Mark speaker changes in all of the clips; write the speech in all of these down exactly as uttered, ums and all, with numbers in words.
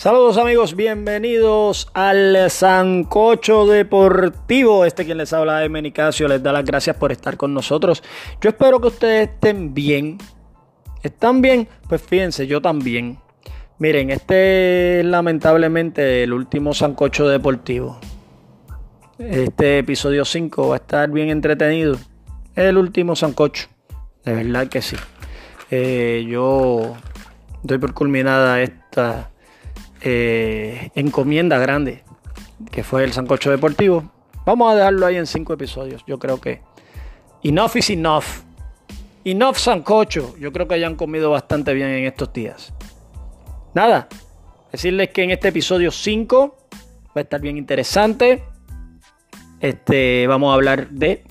Speaker 1: Saludos amigos, bienvenidos al Sancocho Deportivo. Este quien les habla es Nicasio, les da las gracias por estar con nosotros. Yo espero que ustedes estén bien. ¿Están bien? Pues fíjense, yo también. Miren, este es lamentablemente el último Sancocho Deportivo. Este episodio cinco va a estar bien entretenido. Es el último Sancocho, de verdad que sí. Eh, yo doy por culminada esta Eh, encomienda grande que fue el Sancocho Deportivo. Vamos a dejarlo ahí en cinco episodios. Yo creo que enough is enough. Enough Sancocho. Yo creo que hayan comido bastante bien en estos días. Nada, decirles que en este episodio cinco va a estar bien interesante. Este, vamos a hablar de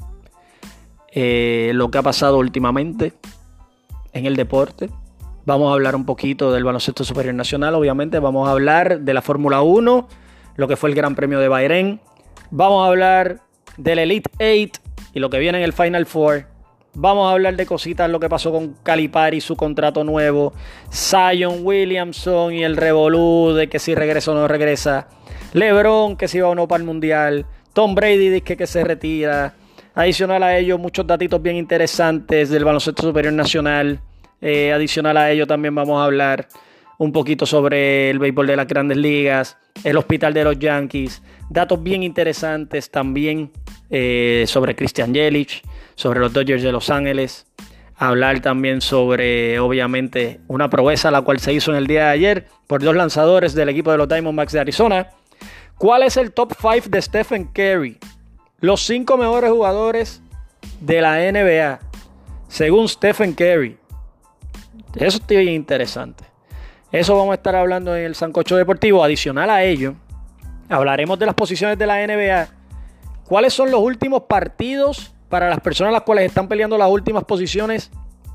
Speaker 1: eh, lo que ha pasado últimamente en el deporte. Vamos a hablar un poquito del baloncesto superior nacional, obviamente. Vamos a hablar de la Fórmula uno, lo que fue el Gran Premio de Bahrein. Vamos a hablar del Elite ocho y lo que viene en el Final Four. Vamos a hablar de cositas, lo que pasó con Calipari, su contrato nuevo. Zion Williamson y el revolú de que si regresa o no regresa. LeBron, que si va o no para el Mundial. Tom Brady dice que se retira. Adicional a ello, muchos datitos bien interesantes del baloncesto superior nacional. Eh, adicional a ello también vamos a hablar un poquito sobre el béisbol de las grandes ligas, el hospital de los Yankees, datos bien interesantes también eh, sobre Christian Yelich, sobre los Dodgers de Los Ángeles, hablar también sobre obviamente una proeza la cual se hizo en el día de ayer por dos lanzadores del equipo de los Diamondbacks de Arizona. ¿Cuál es el top cinco de Stephen Curry? Los cinco mejores jugadores de la N B A según Stephen Curry. Eso está bien interesante. Eso vamos a estar hablando en el Sancocho Deportivo. Adicional a ello, hablaremos de las posiciones de la N B A. ¿Cuáles son los últimos partidos para las personas las cuales están peleando las últimas posiciones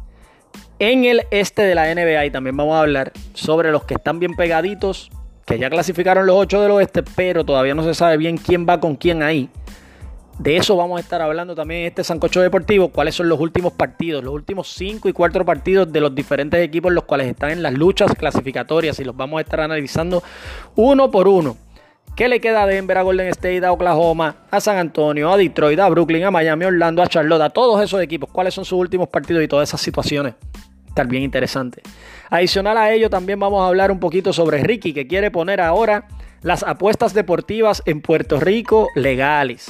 Speaker 1: en el este de la N B A? Y también vamos a hablar sobre los que están bien pegaditos, que ya clasificaron los ocho del oeste, pero todavía no se sabe bien quién va con quién ahí. De eso vamos a estar hablando también en este Sancocho Deportivo. ¿Cuáles son los últimos partidos? Los últimos cinco y cuatro partidos de los diferentes equipos los cuales están en las luchas clasificatorias. Y los vamos a estar analizando uno por uno. ¿Qué le queda a Denver, a Golden State, a Oklahoma, a San Antonio, a Detroit, a Brooklyn, a Miami, a Orlando, a Charlotte? A todos esos equipos. ¿Cuáles son sus últimos partidos y todas esas situaciones? Está bien interesante. Adicional a ello también vamos a hablar un poquito sobre Ricky, que quiere poner ahora las apuestas deportivas en Puerto Rico legales.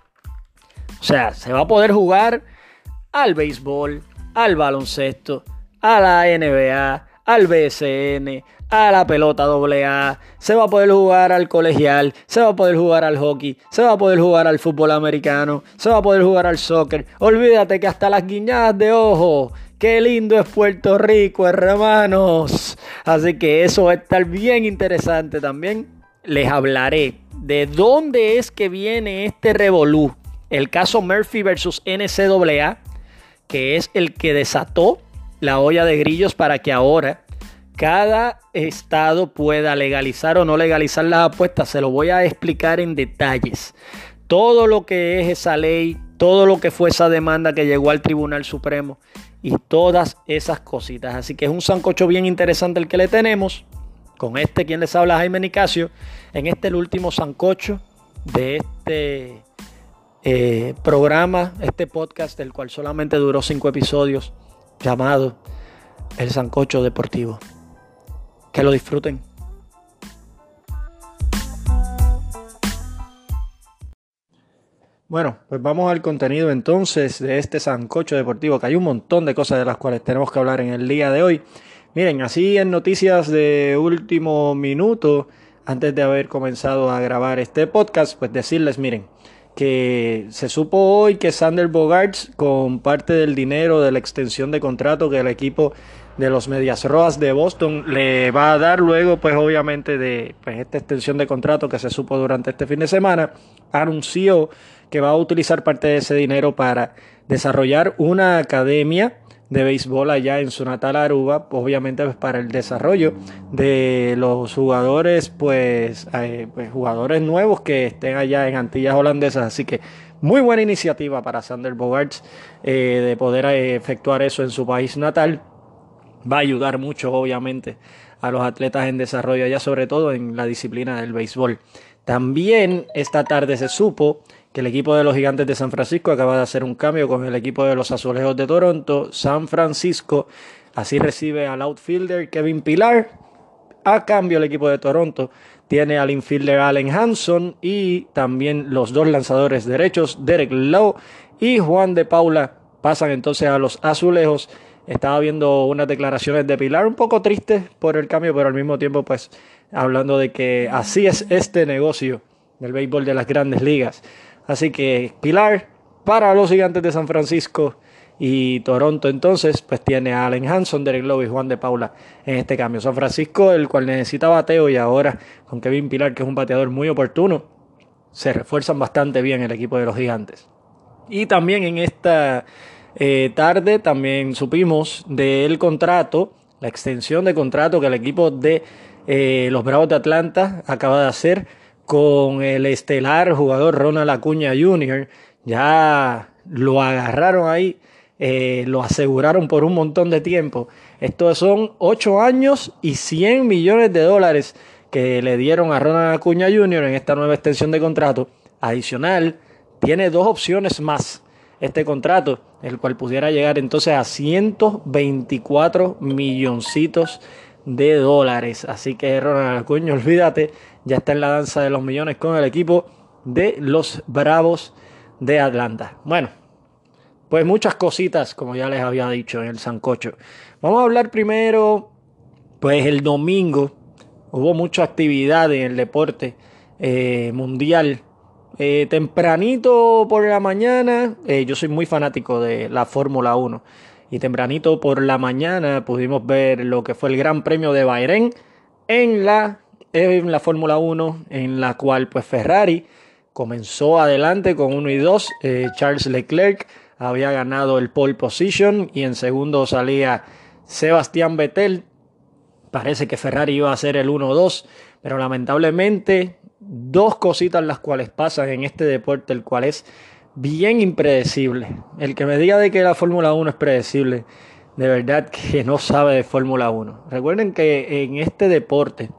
Speaker 1: O sea, se va a poder jugar al béisbol, al baloncesto, a la N B A, al B S N, a la pelota doble A. Se va a poder jugar al colegial, se va a poder jugar al hockey, se va a poder jugar al fútbol americano, se va a poder jugar al soccer. Olvídate que hasta las guiñadas de ojo. ¡Qué lindo es Puerto Rico, hermanos! Así que eso va a estar bien interesante también. Les hablaré de dónde es que viene este revolú. El caso Murphy versus N C A A, que es el que desató la olla de grillos para que ahora cada estado pueda legalizar o no legalizar las apuestas. Se lo voy a explicar en detalles. Todo lo que es esa ley, todo lo que fue esa demanda que llegó al Tribunal Supremo y todas esas cositas. Así que es un sancocho bien interesante el que le tenemos. Con este quien les habla, Jaime Nicasio, en este el último sancocho de este Eh, programa, este podcast, del cual solamente duró cinco episodios, llamado El Sancocho Deportivo. Que lo disfruten. Bueno, pues vamos al contenido entonces de este Sancocho Deportivo, que hay un montón de cosas de las cuales tenemos que hablar en el día de hoy. Miren, así en noticias de último minuto, antes de haber comenzado a grabar este podcast, pues decirles, miren, que se supo hoy que Xander Bogaerts, con parte del dinero de la extensión de contrato que el equipo de los Medias Rojas de Boston le va a dar luego, pues obviamente de pues, esta extensión de contrato que se supo durante este fin de semana, anunció que va a utilizar parte de ese dinero para desarrollar una academia de béisbol allá en su natal Aruba, obviamente pues para el desarrollo de los jugadores, pues, eh, pues jugadores nuevos que estén allá en Antillas Holandesas. Así que muy buena iniciativa para Xander Bogaerts eh, de poder eh, efectuar eso en su país natal. Va a ayudar mucho obviamente a los atletas en desarrollo allá, sobre todo en la disciplina del béisbol. También esta tarde se supo que el equipo de los Gigantes de San Francisco acaba de hacer un cambio con el equipo de los Azulejos de Toronto. San Francisco así recibe al outfielder Kevin Pillar. A cambio, el equipo de Toronto tiene al infielder Allen Hanson y también los dos lanzadores derechos, Derek Lowe y Juan de Paula, pasan entonces a los Azulejos. Estaba viendo unas declaraciones de Pillar un poco tristes por el cambio, pero al mismo tiempo pues hablando de que así es este negocio del béisbol de las grandes ligas. Así que Pillar para los Gigantes de San Francisco y Toronto entonces pues tiene a Allen Hanson, Derek Lowe y Juan de Paula en este cambio. San Francisco, el cual necesita bateo, y ahora con Kevin Pillar, que es un bateador muy oportuno, se refuerzan bastante bien el equipo de los Gigantes. Y también en esta eh, tarde también supimos del contrato, la extensión de contrato que el equipo de eh, los Bravos de Atlanta acaba de hacer con el estelar jugador Ronald Acuña junior Ya lo agarraron ahí, eh, lo aseguraron por un montón de tiempo. Estos son ocho años y cien millones de dólares que le dieron a Ronald Acuña junior en esta nueva extensión de contrato. Adicional, tiene dos opciones más este contrato, el cual pudiera llegar entonces a ciento veinticuatro milloncitos de dólares. Así que Ronald Acuña, olvídate, ya está en la danza de los millones con el equipo de los Bravos de Atlanta. Bueno, pues muchas cositas, como ya les había dicho en el sancocho. Vamos a hablar primero, pues el domingo hubo mucha actividad en el deporte eh, mundial. Eh, tempranito por la mañana, eh, yo soy muy fanático de la Fórmula uno, y tempranito por la mañana pudimos ver lo que fue el Gran Premio de Bahrein en la, en la Fórmula uno, en la cual pues Ferrari comenzó adelante con uno y dos. eh, Charles Leclerc había ganado el pole position y en segundo salía Sebastián Vettel. Parece que Ferrari iba a hacer el uno dos, pero lamentablemente dos cositas las cuales pasan en este deporte, el cual es bien impredecible. El que me diga de que la Fórmula uno es predecible, de verdad que no sabe de Fórmula uno. Recuerden que en este deporte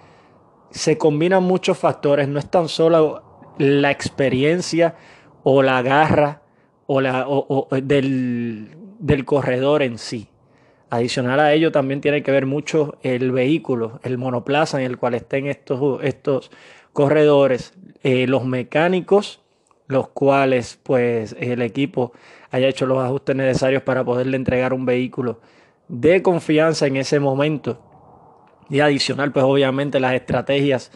Speaker 1: se combinan muchos factores, no es tan solo la experiencia o la garra o la, o, o del, del corredor en sí. Adicional a ello también tiene que ver mucho el vehículo, el monoplaza en el cual estén estos, estos corredores, eh, los mecánicos, los cuales pues el equipo haya hecho los ajustes necesarios para poderle entregar un vehículo de confianza en ese momento. Y adicional pues obviamente las estrategias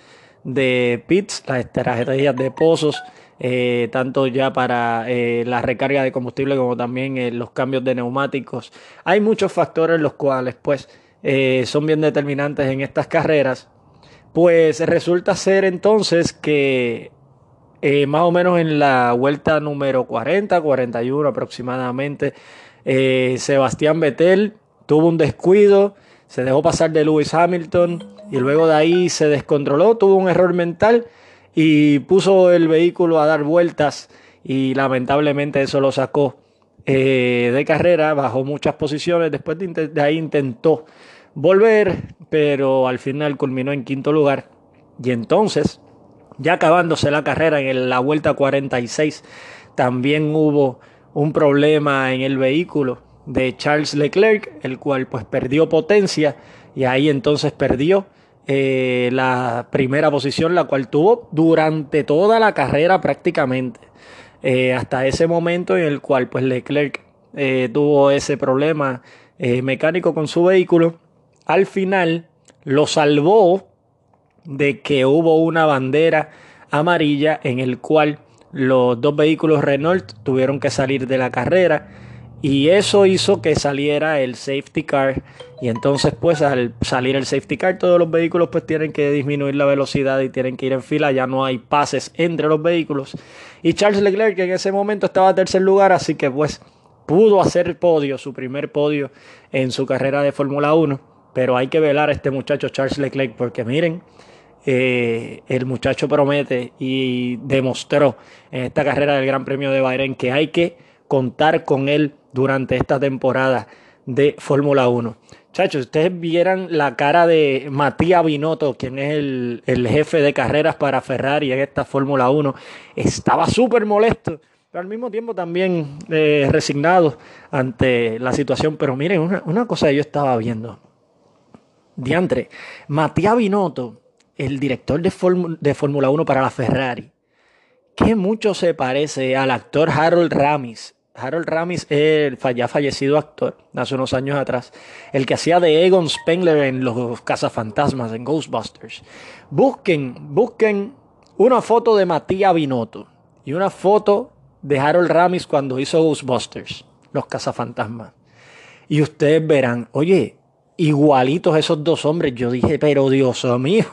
Speaker 1: de pits, las estrategias de pozos, eh, tanto ya para eh, la recarga de combustible como también eh, los cambios de neumáticos. Hay muchos factores los cuales pues eh, son bien determinantes en estas carreras. Pues resulta ser entonces que eh, más o menos en la vuelta número cuarenta, cuarenta y uno aproximadamente, eh, Sebastián Vettel tuvo un descuido, se dejó pasar de Lewis Hamilton y luego de ahí se descontroló, tuvo un error mental y puso el vehículo a dar vueltas y lamentablemente eso lo sacó eh, de carrera, bajó muchas posiciones. Después de, de ahí intentó volver, pero al final culminó en quinto lugar. Y entonces, ya acabándose la carrera en la vuelta cuarenta y seis, también hubo un problema en el vehículo de Charles Leclerc, el cual pues perdió potencia y ahí entonces perdió eh, la primera posición, la cual tuvo durante toda la carrera prácticamente, eh, hasta ese momento en el cual pues Leclerc eh, tuvo ese problema eh, mecánico con su vehículo. Al final lo salvó de que hubo una bandera amarilla en el cual los dos vehículos Renault tuvieron que salir de la carrera y eso hizo que saliera el safety car. Y entonces pues al salir el safety car todos los vehículos pues tienen que disminuir la velocidad y tienen que ir en fila, ya no hay pases entre los vehículos, y Charles Leclerc en ese momento estaba en tercer lugar, así que pues pudo hacer podio, su primer podio en su carrera de Fórmula uno. Pero hay que velar a este muchacho Charles Leclerc porque miren, eh, el muchacho promete y demostró en esta carrera del Gran Premio de Bahrein que hay que contar con él durante esta temporada de Fórmula uno. Chacho, ustedes vieran la cara de Matías Binotto, quien es el, el jefe de carreras para Ferrari en esta Fórmula uno. Estaba súper molesto, pero al mismo tiempo también eh, resignado ante la situación. Pero miren, una, una cosa que yo estaba viendo. Diantre, Matías Binotto, el director de, Fórmula, de Fórmula uno para la Ferrari, que mucho se parece al actor Harold Ramis. Harold Ramis es el ya fallecido actor, hace unos años atrás, el que hacía de Egon Spengler en Los Cazafantasmas, en Ghostbusters. Busquen, busquen una foto de Matías Binotto y una foto de Harold Ramis cuando hizo Ghostbusters, Los Cazafantasmas. Y ustedes verán, oye, igualitos esos dos hombres. Yo dije, pero Dios mío,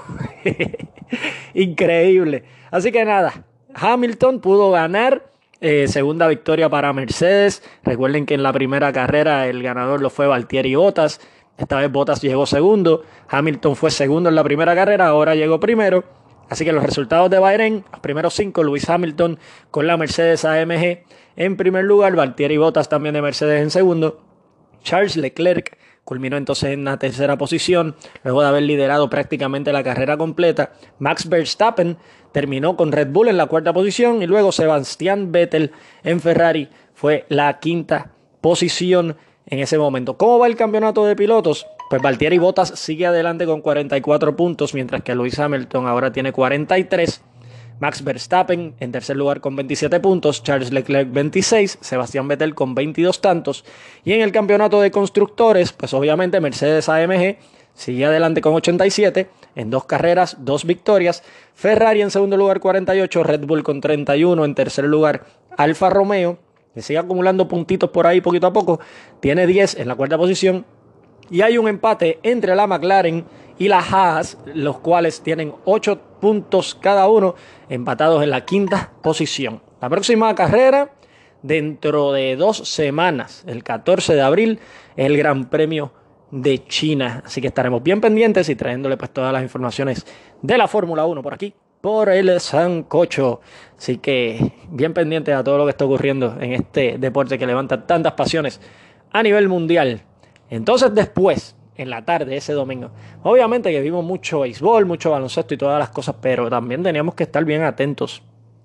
Speaker 1: increíble. Así que nada, Hamilton pudo ganar. Eh, segunda victoria para Mercedes. Recuerden que en la primera carrera el ganador lo fue Valtteri Bottas. Esta vez Bottas llegó segundo. Hamilton fue segundo en la primera carrera, ahora llegó primero. Así que los resultados de Bahrein, los primeros cinco, Lewis Hamilton con la Mercedes A M G en primer lugar, Valtteri Bottas también de Mercedes en segundo. Charles Leclerc culminó entonces en la tercera posición, luego de haber liderado prácticamente la carrera completa. Max Verstappen terminó con Red Bull en la cuarta posición y luego Sebastian Vettel en Ferrari fue la quinta posición en ese momento. ¿Cómo va el campeonato de pilotos? Pues Valtteri Bottas sigue adelante con cuarenta y cuatro puntos, mientras que Lewis Hamilton ahora tiene cuarenta y tres. Max Verstappen en tercer lugar con veintisiete puntos, Charles Leclerc veintiséis, Sebastian Vettel con veintidós tantos. Y en el campeonato de constructores, pues obviamente Mercedes A M G sigue adelante con ochenta y siete, en dos carreras, dos victorias. Ferrari en segundo lugar cuarenta y ocho, Red Bull con treinta y uno, en tercer lugar Alfa Romeo, que sigue acumulando puntitos por ahí poquito a poco, tiene diez en la cuarta posición. Y hay un empate entre la McLaren y la Haas, los cuales tienen ocho puntos cada uno, empatados en la quinta posición. La próxima carrera, dentro de dos semanas, el catorce de abril, es el Gran Premio de China. Así que estaremos bien pendientes y trayéndole pues todas las informaciones de la Fórmula uno por aquí, por el Sancocho. Así que bien pendientes a todo lo que está ocurriendo en este deporte que levanta tantas pasiones a nivel mundial. Entonces después, en la tarde, ese domingo, obviamente que vimos mucho béisbol, mucho baloncesto y todas las cosas, pero también teníamos que estar bien atentos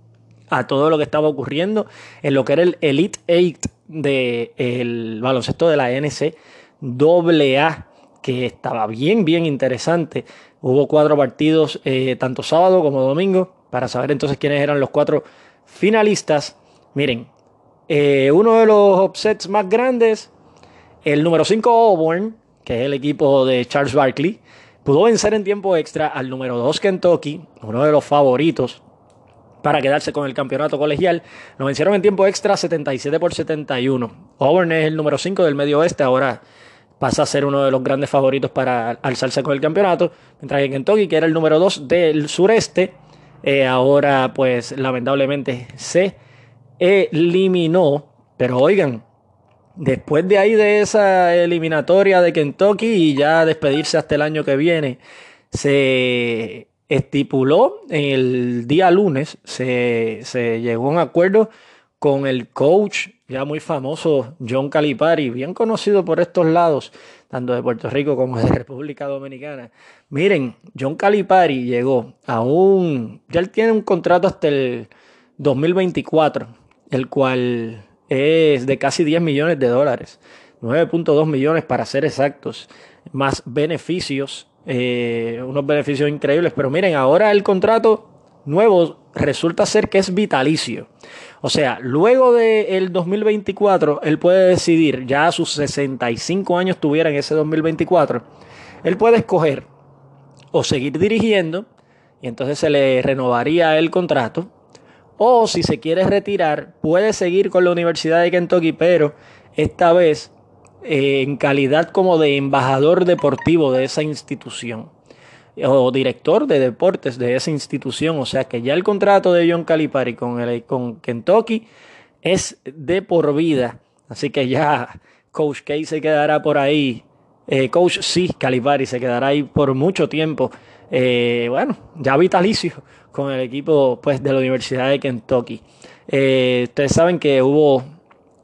Speaker 1: a todo lo que estaba ocurriendo en lo que era el Elite ocho del baloncesto de la N C A A, que estaba bien, bien interesante. Hubo cuatro partidos, eh, tanto sábado como domingo, para saber entonces quiénes eran los cuatro finalistas. Miren, eh, uno de los upsets más grandes, el número cinco Auburn, que es el equipo de Charles Barkley, pudo vencer en tiempo extra al número dos Kentucky, uno de los favoritos para quedarse con el campeonato colegial. Lo vencieron en tiempo extra setenta y siete por setenta y uno. Auburn es el número cinco del medio oeste, ahora pasa a ser uno de los grandes favoritos para alzarse con el campeonato, mientras que Kentucky, que era el número dos del sureste, eh, ahora pues lamentablemente se eliminó. Pero oigan, después de ahí de esa eliminatoria de Kentucky y ya despedirse hasta el año que viene, se estipuló el día lunes, se, se llegó a un acuerdo con el coach ya muy famoso John Calipari, bien conocido por estos lados, tanto de Puerto Rico como de República Dominicana. Miren, John Calipari llegó a un... ya él tiene un contrato hasta el dos mil veinticuatro, el cual es de casi diez millones de dólares, nueve punto dos millones para ser exactos, más beneficios, eh, unos beneficios increíbles. Pero miren, ahora el contrato nuevo resulta ser que es vitalicio. O sea, luego del dos mil veinticuatro, él puede decidir, ya a sus sesenta y cinco años tuviera en ese dos mil veinticuatro, él puede escoger o seguir dirigiendo y entonces se le renovaría el contrato, o si se quiere retirar, puede seguir con la Universidad de Kentucky, pero esta vez eh, en calidad como de embajador deportivo de esa institución o director de deportes de esa institución. O sea que ya el contrato de John Calipari con, el, con Kentucky es de por vida. Así que ya Coach K se quedará por ahí. Eh, Coach C, Calipari, se quedará ahí por mucho tiempo. Eh, bueno, ya vitalicio con el equipo pues, de la Universidad de Kentucky. Eh, ustedes saben que hubo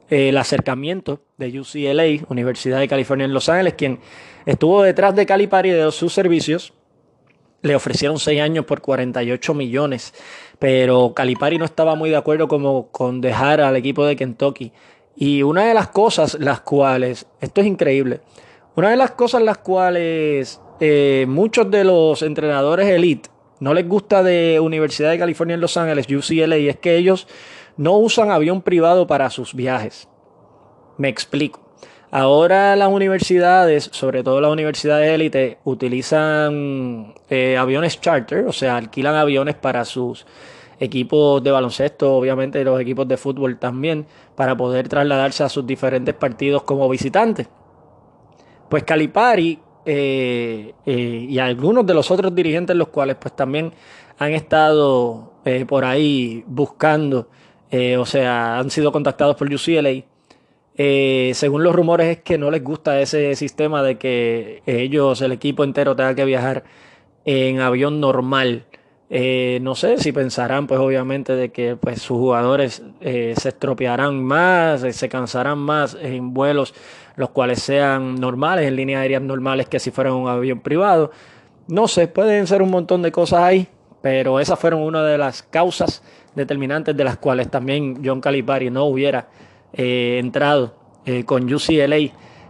Speaker 1: eh, el acercamiento de U C L A, Universidad de California en Los Ángeles, quien estuvo detrás de Calipari de sus servicios. Le ofrecieron seis años por cuarenta y ocho millones, pero Calipari no estaba muy de acuerdo como con dejar al equipo de Kentucky. Y una de las cosas las cuales, esto es increíble, una de las cosas las cuales eh, muchos de los entrenadores elite no les gusta de Universidad de California en Los Ángeles, U C L A, es que ellos no usan avión privado para sus viajes. Me explico. Ahora las universidades, sobre todo las universidades élite, utilizan eh, aviones charter, o sea, alquilan aviones para sus equipos de baloncesto, obviamente los equipos de fútbol también, para poder trasladarse a sus diferentes partidos como visitantes. Pues Calipari eh, eh, y algunos de los otros dirigentes, los cuales pues también han estado eh, por ahí buscando, eh, o sea, han sido contactados por U C L A. Eh, según los rumores es que no les gusta ese sistema de que ellos, el equipo entero, tenga que viajar en avión normal. Eh, no sé si pensarán, pues obviamente, de que pues, sus jugadores eh, se estropearán más, eh, se cansarán más en vuelos los cuales sean normales, en líneas aéreas normales, que si fueran un avión privado. No sé, pueden ser un montón de cosas ahí, pero esas fueron una de las causas determinantes de las cuales también John Calipari no hubiera Eh, entrado eh, con U C L A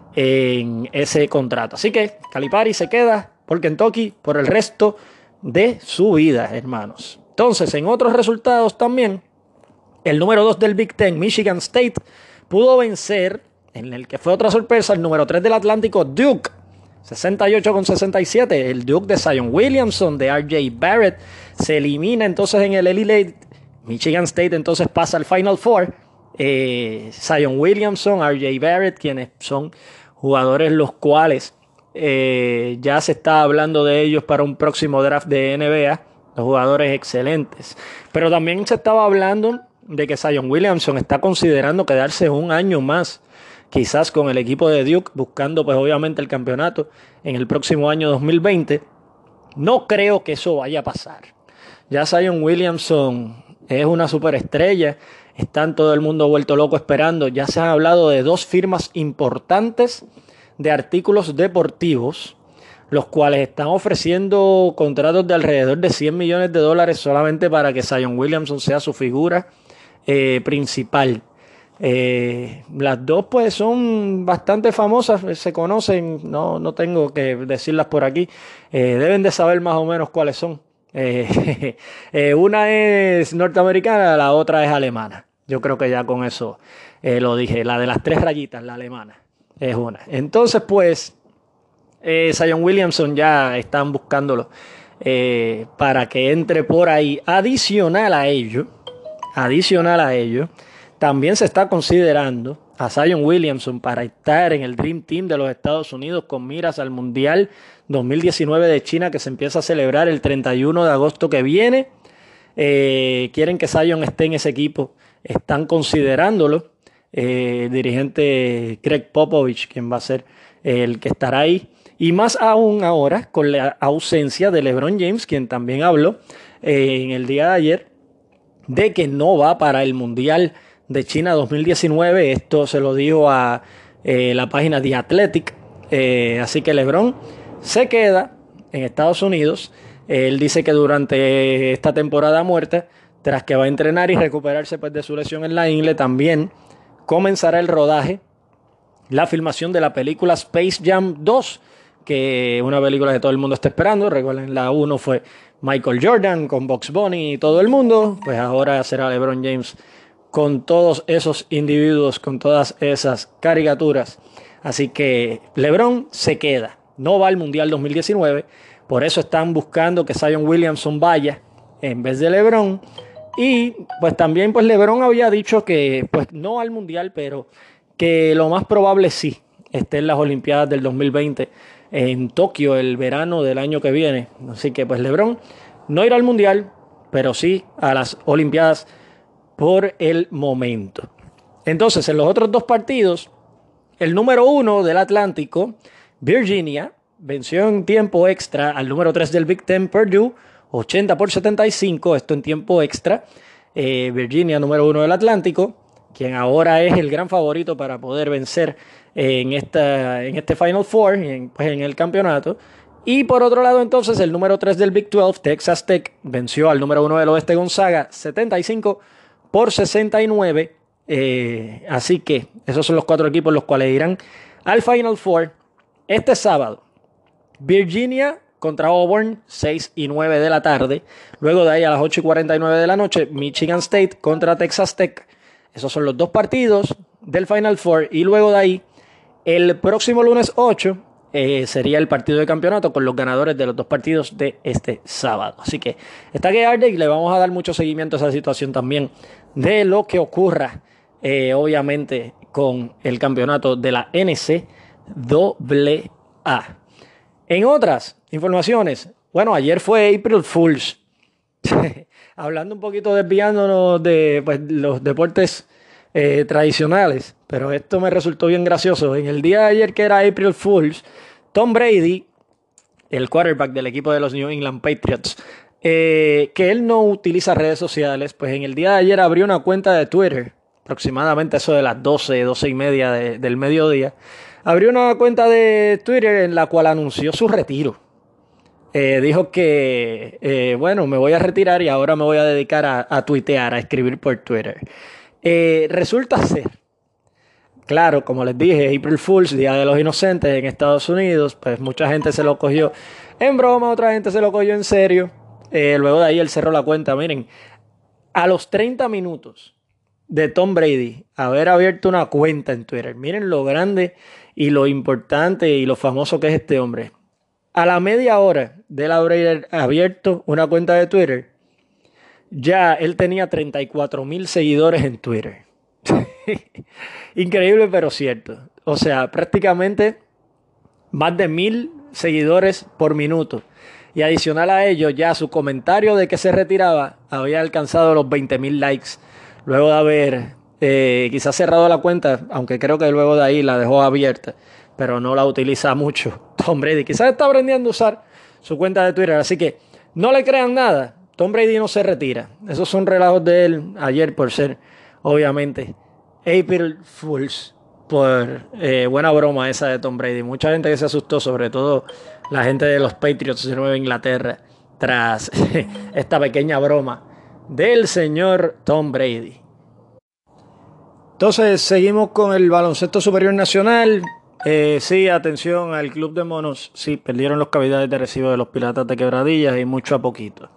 Speaker 1: en ese contrato. Así que Calipari se queda por Kentucky por el resto de su vida, hermanos. Entonces, en otros resultados también, el número dos del Big Ten, Michigan State, pudo vencer, en el que fue otra sorpresa, el número tres del Atlántico, Duke, sesenta y ocho con sesenta y siete. El Duke de Zion Williamson, de R J Barrett, se elimina entonces en el Elite. Michigan State entonces pasa al Final Four. Eh, Zion Williamson, R J Barrett, quienes son jugadores los cuales eh, ya se está hablando de ellos para un próximo draft de N B A, los jugadores excelentes. Pero también se estaba hablando de que Zion Williamson está considerando quedarse un año más, quizás con el equipo de Duke, buscando pues obviamente el campeonato en el próximo año dos mil veinte. No creo que eso vaya a pasar. Ya Zion Williamson es una superestrella. Están todo el mundo vuelto loco esperando. Ya se han hablado de dos firmas importantes de artículos deportivos, los cuales están ofreciendo contratos de alrededor de cien millones de dólares solamente para que Zion Williamson sea su figura eh, principal. Eh, las dos pues son bastante famosas, se conocen, no, no tengo que decirlas por aquí. Eh, deben de saber más o menos cuáles son. Eh, eh, una es norteamericana, la otra es alemana. Yo creo que ya con eso eh, lo dije. La de las tres rayitas, la alemana, es una. Entonces, pues, eh, Zion Williamson ya están buscándolo eh, para que entre por ahí. Adicional a ello, adicional a ello, también se está considerando a Zion Williamson para estar en el Dream Team de los Estados Unidos con miras al Mundial dos mil diecinueve de China, que se empieza a celebrar el treinta y uno de agosto que viene. Eh, quieren que Zion esté en ese equipo, están considerándolo. Eh, el dirigente Greg Popovich, quien va a ser el que estará ahí. Y más aún ahora, con la ausencia de LeBron James, quien también habló eh, en el día de ayer, de que no va para el Mundial de China dos mil diecinueve. Esto se lo dijo a eh, la página The Athletic. Eh, así que LeBron se queda en Estados Unidos. Él dice que durante esta temporada muerta, tras que va a entrenar y recuperarse pues, de su lesión en la ingle, también comenzará el rodaje, la filmación de la película Space Jam dos, que es una película que todo el mundo está esperando. Recuerden, la uno fue Michael Jordan con Bugs Bunny y todo el mundo. Pues ahora será LeBron James con todos esos individuos, con todas esas caricaturas. Así que LeBron se queda. No va al Mundial dos mil diecinueve. Por eso están buscando que Zion Williamson vaya en vez de LeBron. Y pues también pues LeBron había dicho que pues no al Mundial, pero que lo más probable sí esté en las Olimpiadas del dos mil veinte en Tokio el verano del año que viene. Así que pues LeBron no irá al Mundial, pero sí a las Olimpiadas por el momento. Entonces, en los otros dos partidos, el número uno del Atlántico, Virginia, venció en tiempo extra al número tres del Big Ten, Purdue, ochenta por setenta y cinco, esto en tiempo extra. Eh, Virginia, número uno del Atlántico, quien ahora es el gran favorito para poder vencer en, esta, en este Final Four, en, pues en el campeonato. Y por otro lado, entonces, el número tres del Big doce, Texas Tech, venció al número uno del oeste, Gonzaga, setenta y cinco por sesenta y nueve. Eh, así que esos son los cuatro equipos los cuales irán al Final Four este sábado. Virginia contra Auburn, seis y nueve de la tarde. Luego de ahí a las ocho y cuarenta y nueve de la noche, Michigan State contra Texas Tech. Esos son los dos partidos del Final Four. Y luego de ahí, el próximo lunes ocho, eh, sería el partido de campeonato con los ganadores de los dos partidos de este sábado. Así que está que arde y le vamos a dar mucho seguimiento a esa situación también de lo que ocurra, eh, obviamente, con el campeonato de la N C A A. En otras informaciones, bueno, ayer fue April Fools. Hablando un poquito, desviándonos de pues, los deportes eh, tradicionales, pero esto me resultó bien gracioso. En el día de ayer, que era April Fools, Tom Brady, el quarterback del equipo de los New England Patriots, eh, que él no utiliza redes sociales, pues en el día de ayer abrió una cuenta de Twitter, aproximadamente eso de las doce, doce y media de, del mediodía. Abrió una cuenta de Twitter en la cual anunció su retiro. Eh, dijo que, eh, bueno, me voy a retirar y ahora me voy a dedicar a, a tuitear, a escribir por Twitter. Eh, resulta ser, claro, como les dije, April Fools, Día de los Inocentes en Estados Unidos, pues mucha gente se lo cogió en broma, otra gente se lo cogió en serio. Eh, luego de ahí él cerró la cuenta. Miren, a los treinta minutos de Tom Brady haber abierto una cuenta en Twitter, miren lo grande y lo importante y lo famoso que es este hombre. A la media hora de él haber abierto una cuenta de Twitter, ya él tenía treinta y cuatro mil seguidores en Twitter. Increíble, pero cierto. O sea, prácticamente más de mil seguidores por minuto. Y adicional a ello, ya su comentario de que se retiraba había alcanzado los veinte mil likes. Luego de haber eh, quizás cerrado la cuenta, aunque creo que luego de ahí la dejó abierta, pero no la utiliza mucho Tom Brady. Quizás está aprendiendo a usar su cuenta de Twitter, así que no le crean nada. Tom Brady no se retira. Esos son relajos de él ayer por ser, obviamente, April Fools, por eh, buena broma esa de Tom Brady. Mucha gente que se asustó, sobre todo la gente de los Patriots de Nueva Inglaterra, tras esta pequeña broma del señor Tom Brady. Entonces, seguimos con el baloncesto superior nacional. Eh, sí, atención al Club de Monos. Sí, perdieron los cavidades de recibo de los Piratas de Quebradillas y mucho a poquito.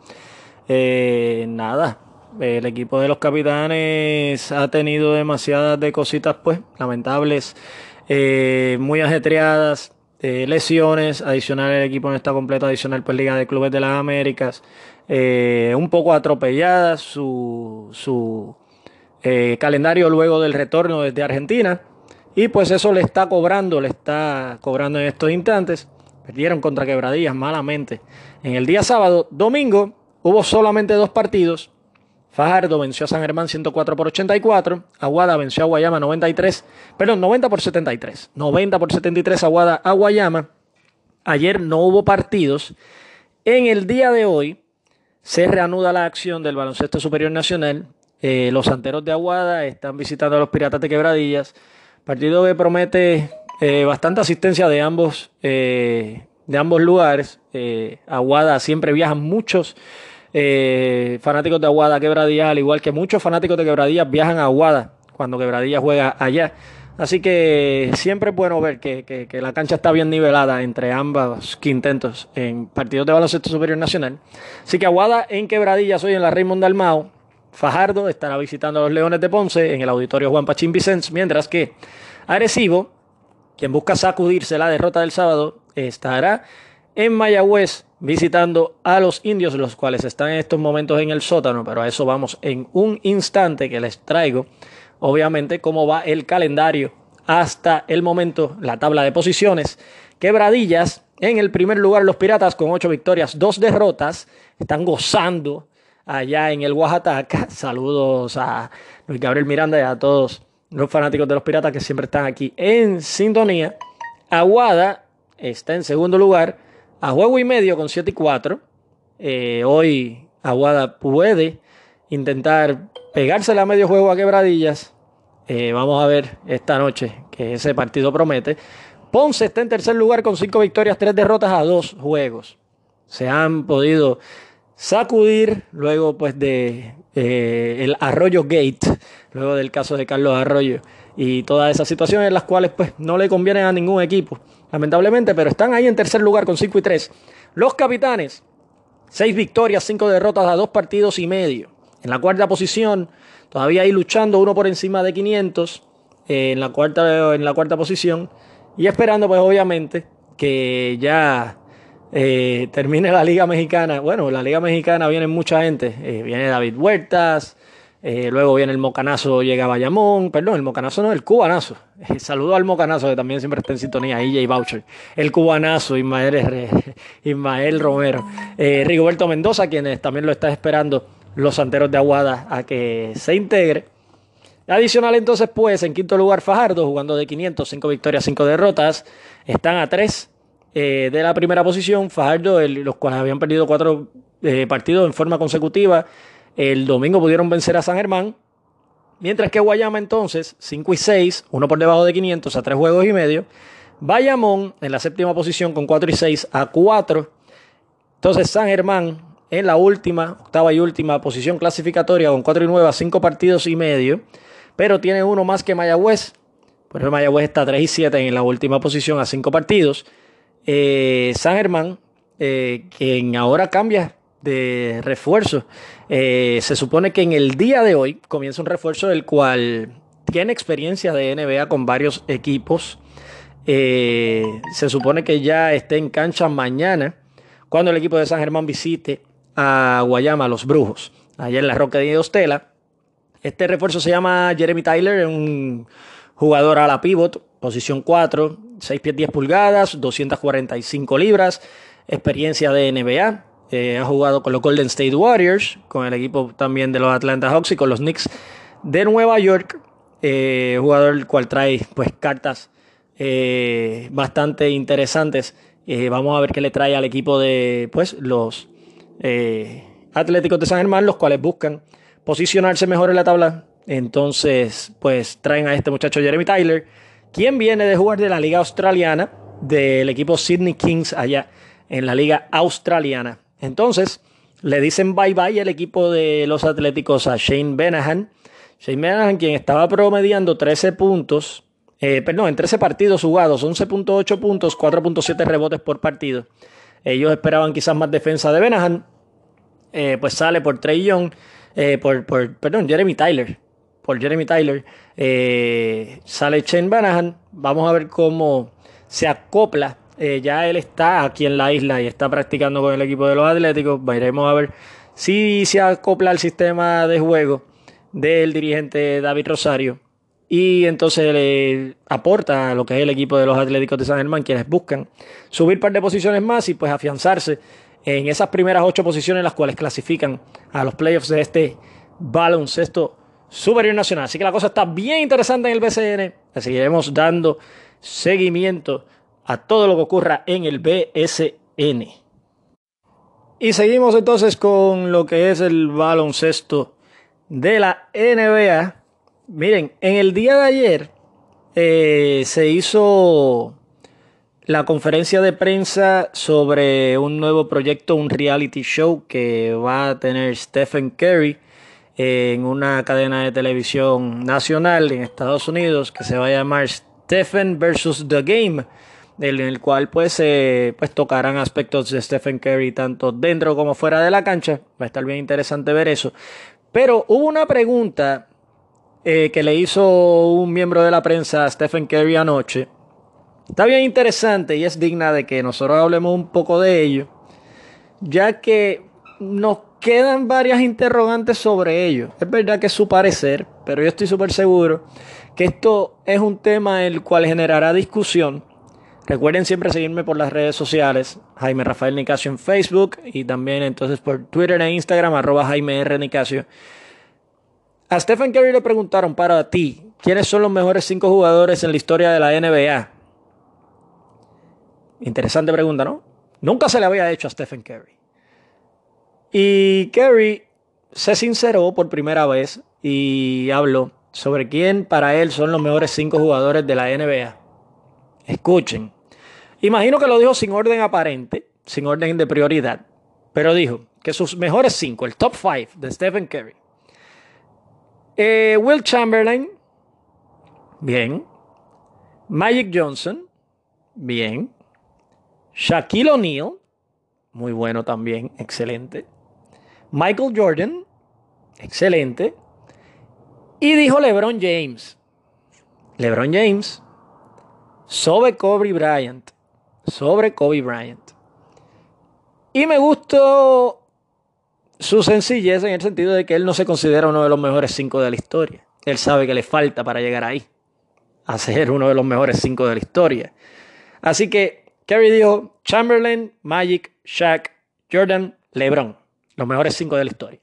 Speaker 1: Eh, nada, el equipo de los Capitanes ha tenido demasiadas de cositas, pues, lamentables, eh, muy ajetreadas, eh, lesiones. Adicional, el equipo no está completo. Adicional, pues, Liga de Clubes de las Américas, eh, un poco atropellada su, su eh, calendario luego del retorno desde Argentina. Y pues eso le está cobrando, le está cobrando en estos instantes. Perdieron contra Quebradillas malamente en el día sábado. Domingo hubo solamente dos partidos. Fajardo venció a San Germán ciento cuatro por ochenta y cuatro. Aguada venció a Guayama noventa y tres. Perdón, noventa por setenta y tres. noventa por setenta y tres Aguada a Guayama. Ayer no hubo partidos. En el día de hoy se reanuda la acción del baloncesto superior nacional. Eh, los Santeros de Aguada están visitando a los Piratas de Quebradillas. Partido que promete eh, bastante asistencia de ambos, eh, de ambos lugares. Eh, Aguada siempre viajan muchos eh, fanáticos de Aguada a Quebradillas, al igual que muchos fanáticos de Quebradillas viajan a Aguada cuando Quebradillas juega allá. Así que siempre es bueno ver que, que, que la cancha está bien nivelada entre ambos quintetos en partidos de baloncesto superior nacional. Así que Aguada en Quebradillas hoy en la Raymond Dalmau. Fajardo estará visitando a los Leones de Ponce en el auditorio Juan Pachín Vicens, mientras que Arecibo, quien busca sacudirse la derrota del sábado, estará en Mayagüez visitando a los Indios, los cuales están en estos momentos en el sótano, pero a eso vamos en un instante, que les traigo obviamente cómo va el calendario hasta el momento, la tabla de posiciones. Quebradillas en el primer lugar, los Piratas con ocho victorias, dos derrotas, están gozando allá en el Oaxaca. Saludos a Luis Gabriel Miranda y a todos los fanáticos de los Piratas que siempre están aquí en sintonía. Aguada está en segundo lugar, a juego y medio con siete y cuatro. Eh, hoy Aguada puede intentar pegársela a medio juego a Quebradillas. Eh, vamos a ver esta noche que ese partido promete. Ponce está en tercer lugar con cinco victorias, tres derrotas a dos juegos. Se han podido sacudir luego pues de eh, el Arroyo Gate, luego del caso de Carlos Arroyo y todas esas situaciones en las cuales pues no le convienen a ningún equipo, lamentablemente, pero están ahí en tercer lugar con cinco y tres. Los Capitanes, seis victorias, cinco derrotas a dos partidos y medio. En la cuarta posición, todavía ahí luchando, uno por encima de quinientos, eh, en, la cuarta, en la cuarta posición, y esperando pues obviamente que ya eh, termine la Liga Mexicana. Bueno, la Liga Mexicana viene mucha gente, eh, viene David Huertas, eh, luego viene el Mocanazo, llega Bayamón, perdón, el Mocanazo no, el Cubanazo. Eh, saludo al Mocanazo que también siempre está en sintonía, E J Boucher, el Cubanazo, Ismael, R, Ismael Romero, eh, Rigoberto Mendoza, quienes también lo está esperando los Santeros de Aguada a que se integre. Adicional entonces pues en quinto lugar Fajardo jugando de quinientos, cinco victorias, cinco derrotas, están a tres eh, de la primera posición. Fajardo, el, los cuales habían perdido cuatro eh, partidos en forma consecutiva, el domingo pudieron vencer a San Germán, mientras que Guayama entonces cinco y seis, uno por debajo de quinientos a tres juegos y medio. Bayamón en la séptima posición con cuatro y seis a cuatro. Entonces San Germán en la última, octava y última posición clasificatoria con cuatro y nueve a cinco partidos y medio, pero tiene uno más que Mayagüez. Por eso Mayagüez está tres y siete en la última posición a cinco partidos. Eh, San Germán, eh, quien ahora cambia de refuerzo. Eh, se supone que en el día de hoy comienza un refuerzo del cual tiene experiencia de N B A con varios equipos. Eh, se supone que ya esté en cancha mañana cuando el equipo de San Germán visite a Guayama, a los Brujos, allá en la Roca de Ostela. Este refuerzo se llama Jeremy Tyler, un jugador a la pivot, posición cuatro, seis pies diez pulgadas, doscientas cuarenta y cinco libras, experiencia de N B A. Eh, ha jugado con los Golden State Warriors, con el equipo también de los Atlanta Hawks y con los Knicks de Nueva York. Eh, jugador el cual trae pues cartas eh, bastante interesantes. Eh, vamos a ver qué le trae al equipo de pues los eh, Atléticos de San Germán, los cuales buscan posicionarse mejor en la tabla. Entonces pues traen a este muchacho Jeremy Tyler, quien viene de jugar de la liga australiana, del equipo Sydney Kings allá en la liga australiana. Entonces le dicen bye bye el equipo de los Atléticos a Shane Benahan. Shane Benahan, quien estaba promediando trece puntos, eh, perdón, en trece partidos jugados, once punto ocho puntos, cuatro punto siete rebotes por partido. Ellos esperaban quizás más defensa de Benahan. Eh, pues sale por Trae Young, eh, por, por, perdón, Jeremy Tyler. Por Jeremy Tyler. Eh, sale Shane Benahan. Vamos a ver cómo se acopla. Eh, ya él está aquí en la isla y está practicando con el equipo de los Atléticos. Veremos a ver si se acopla al sistema de juego del dirigente David Rosario. Y entonces le aporta a lo que es el equipo de los Atléticos de San Germán, quienes buscan subir un par de posiciones más y pues afianzarse en esas primeras ocho posiciones, las cuales clasifican a los playoffs de este baloncesto superior nacional. Así que la cosa está bien interesante en el B C N. Le seguiremos dando seguimiento a todo lo que ocurra en el B S N. Y seguimos entonces con lo que es el baloncesto de la N B A. Miren, en el día de ayer eh, se hizo la conferencia de prensa sobre un nuevo proyecto, un reality show que va a tener Stephen Curry en una cadena de televisión nacional en Estados Unidos que se va a llamar Stephen versus The Game, en el cual pues, eh, pues tocarán aspectos de Stephen Curry tanto dentro como fuera de la cancha. Va a estar bien interesante ver eso. Pero hubo una pregunta eh, que le hizo un miembro de la prensa a Stephen Curry anoche. Está bien interesante y es digna de que nosotros hablemos un poco de ello, ya que nos quedan varias interrogantes sobre ello. Es verdad que es su parecer, pero yo estoy súper seguro que esto es un tema el cual generará discusión. Recuerden siempre seguirme por las redes sociales, Jaime Rafael Nicasio en Facebook y también entonces por Twitter e Instagram, arroba Jaime R. Nicasio. A Stephen Curry le preguntaron para ti, ¿quiénes son los mejores cinco jugadores en la historia de la N B A? Interesante pregunta, ¿no? Nunca se le había hecho a Stephen Curry. Y Curry se sinceró por primera vez y habló sobre quién para él son los mejores cinco jugadores de la N B A. Escuchen. Imagino que lo dijo sin orden aparente, sin orden de prioridad, pero dijo que sus mejores cinco, el top five de Stephen Curry. Eh, Will Chamberlain, bien. Magic Johnson, bien. Shaquille O'Neal, muy bueno también, excelente. Michael Jordan, excelente. Y dijo LeBron James. LeBron James sobre Kobe Bryant. Sobre Kobe Bryant. Y me gustó su sencillez en el sentido de que él no se considera uno de los mejores cinco de la historia. Él sabe que le falta para llegar ahí, a ser uno de los mejores cinco de la historia. Así que Curry dijo Chamberlain, Magic, Shaq, Jordan, LeBron. Los mejores cinco de la historia.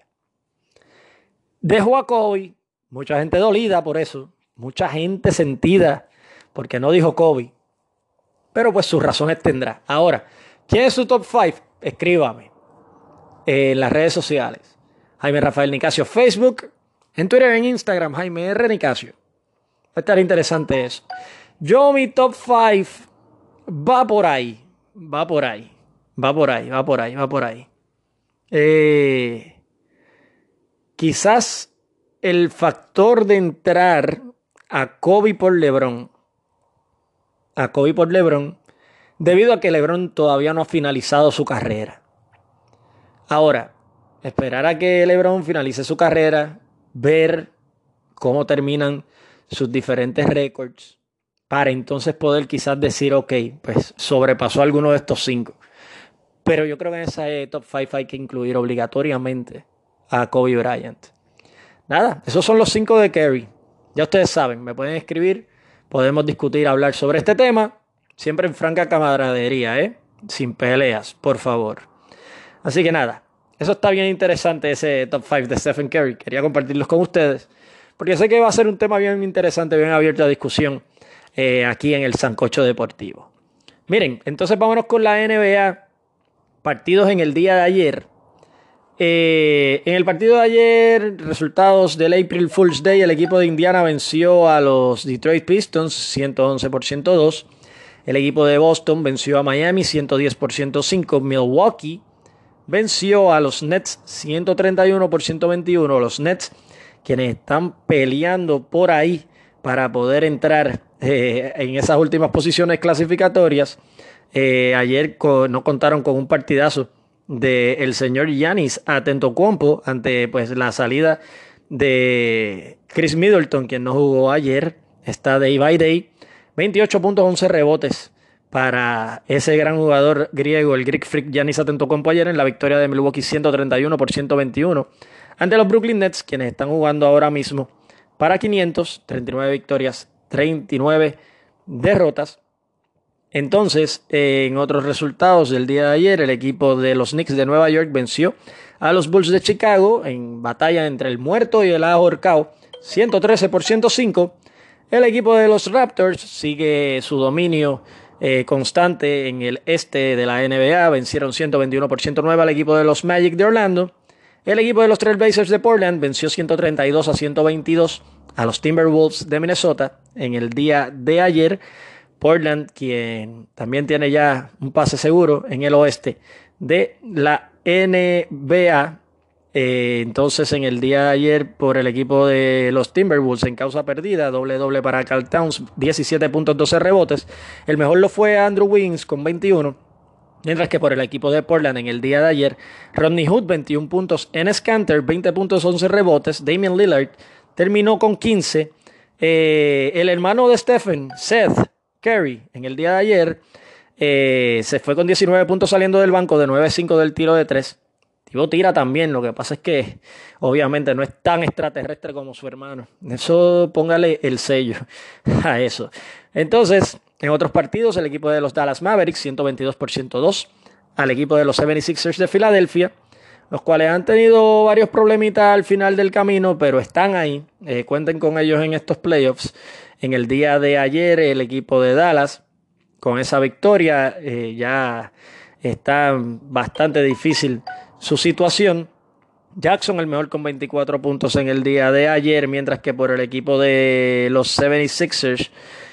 Speaker 1: Dejó a Kobe. Mucha gente dolida por eso. Mucha gente sentida porque no dijo Kobe. Pero pues sus razones tendrá. Ahora, ¿quién es su top cinco? Escríbame en las redes sociales. Jaime Rafael Nicasio, Facebook, en Twitter, en Instagram, Jaime R. Nicasio. Va a estar interesante eso. Yo, mi top cinco va por ahí. Va por ahí. Va por ahí, va por ahí, va por ahí. Eh, quizás el factor de entrar a Kobe por LeBron. A Kobe por LeBron. Debido a que LeBron todavía no ha finalizado su carrera. Ahora, esperar a que LeBron finalice su carrera, ver cómo terminan sus diferentes récords, para entonces poder quizás decir, ok, pues sobrepasó alguno de estos cinco. Pero yo creo que en ese top cinco hay que incluir obligatoriamente a Kobe Bryant. Nada, esos son los cinco de Curry. Ya ustedes saben, me pueden escribir, podemos discutir, hablar sobre este tema. Siempre en franca camaradería, ¿eh? Sin peleas, por favor. Así que nada, eso está bien interesante, ese top cinco de Stephen Curry. Quería compartirlos con ustedes, porque sé que va a ser un tema bien interesante, bien abierto a discusión eh, aquí en el Sancocho Deportivo. Miren, entonces vámonos con la N B A. Partidos en el día de ayer. Eh, en el partido de ayer, resultados del April Fool's Day, el equipo de Indiana venció a los Detroit Pistons ciento once por ciento dos. El equipo de Boston venció a Miami ciento diez por ciento cinco. Milwaukee venció a los Nets ciento treinta y uno por ciento veintiuno. Los Nets, quienes están peleando por ahí para poder entrar eh, en esas últimas posiciones clasificatorias. Eh, ayer co- no contaron con un partidazo del señor Giannis Antetokounmpo ante pues, la salida de Chris Middleton, quien no jugó ayer. Está day by day. veintiocho puntos, once rebotes para ese gran jugador griego, el Greek Freak Giannis Antetokounmpo ayer en la victoria de Milwaukee ciento treinta y uno por ciento veintiuno ante los Brooklyn Nets, quienes están jugando ahora mismo para quinientos, treinta y nueve victorias, treinta y nueve derrotas. Entonces, eh, en otros resultados del día de ayer, el equipo de los Knicks de Nueva York venció a los Bulls de Chicago en batalla entre el muerto y el ahorcado, ciento trece por ciento cinco. El equipo de los Raptors sigue su dominio eh, constante en el este de la N B A. Vencieron ciento veintiuno por ciento nueve al equipo de los Magic de Orlando. El equipo de los Trail Blazers de Portland venció ciento treinta y dos a ciento veintidós a los Timberwolves de Minnesota en el día de ayer. Portland, quien también tiene ya un pase seguro en el oeste de la N B A. Eh, entonces, en el día de ayer, por el equipo de los Timberwolves en causa perdida, doble doble para Karl Towns, diecisiete puntos, doce rebotes. El mejor lo fue Andrew Wiggins con veintiuno. Mientras que por el equipo de Portland en el día de ayer, Rodney Hood, veintiún puntos, Enes Kanter, veinte puntos, once rebotes. Damian Lillard terminó con quince. Eh, el hermano de Stephen, Seth Curry, en el día de ayer, eh, se fue con diecinueve puntos saliendo del banco, de nueve cinco del tiro de tres. Tipo tira también, lo que pasa es que obviamente no es tan extraterrestre como su hermano. Eso, póngale el sello a eso. Entonces, en otros partidos, el equipo de los Dallas Mavericks, ciento veintidós por ciento dos, al equipo de los setenta y seis ers de Filadelfia, los cuales han tenido varios problemitas al final del camino, pero están ahí. Eh, cuenten con ellos en estos playoffs. En el día de ayer, el equipo de Dallas, con esa victoria, eh, ya está bastante difícil su situación. Jackson el mejor con veinticuatro puntos en el día de ayer, mientras que por el equipo de los setenta y seis ers,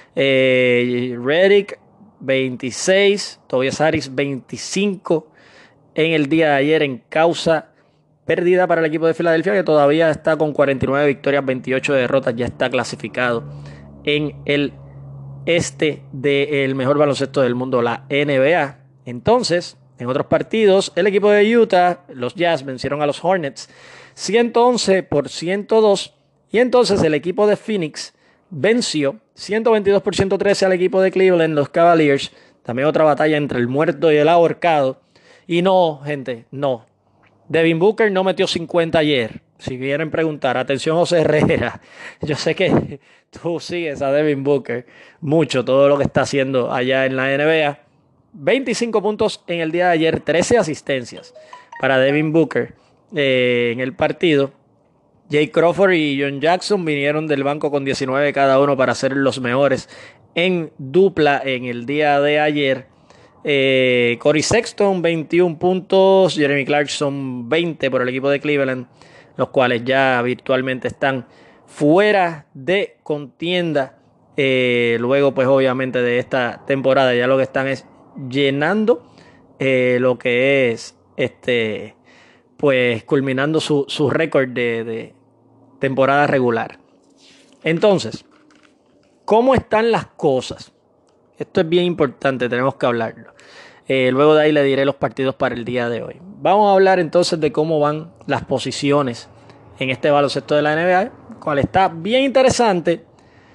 Speaker 1: eh, Redick veintiséis, Tobias Harris veinticinco en el día de ayer en causa perdida para el equipo de Filadelfia, que todavía está con cuarenta y nueve victorias, veintiocho derrotas, ya está clasificado en el este del mejor baloncesto del mundo, la N B A. Entonces, en otros partidos, el equipo de Utah, los Jazz, vencieron a los Hornets ciento once por ciento dos. Y entonces el equipo de Phoenix venció ciento veintidós por ciento trece al equipo de Cleveland, los Cavaliers. También otra batalla entre el muerto y el ahorcado. Y no, gente, no. Devin Booker no metió cincuenta ayer. Si quieren preguntar, atención José Herrera. Yo sé que tú sigues a Devin Booker mucho, todo lo que está haciendo allá en la N B A. veinticinco puntos en el día de ayer, trece asistencias para Devin Booker eh, en el partido. Jay Crawford y John Jackson vinieron del banco con diecinueve cada uno para ser los mejores en dupla en el día de ayer. Eh, Corey Sexton, veintiún puntos. Jeremy Clarkson, veinte por el equipo de Cleveland, los cuales ya virtualmente están fuera de contienda. Eh, luego, pues obviamente de esta temporada ya lo que están es llenando eh, lo que es este pues culminando su, su récord de, de temporada regular. Entonces, ¿cómo están las cosas? Esto es bien importante, tenemos que hablarlo. Eh, luego de ahí le diré los partidos para el día de hoy. Vamos a hablar entonces de cómo van las posiciones en este baloncesto de la N B A, cual está bien interesante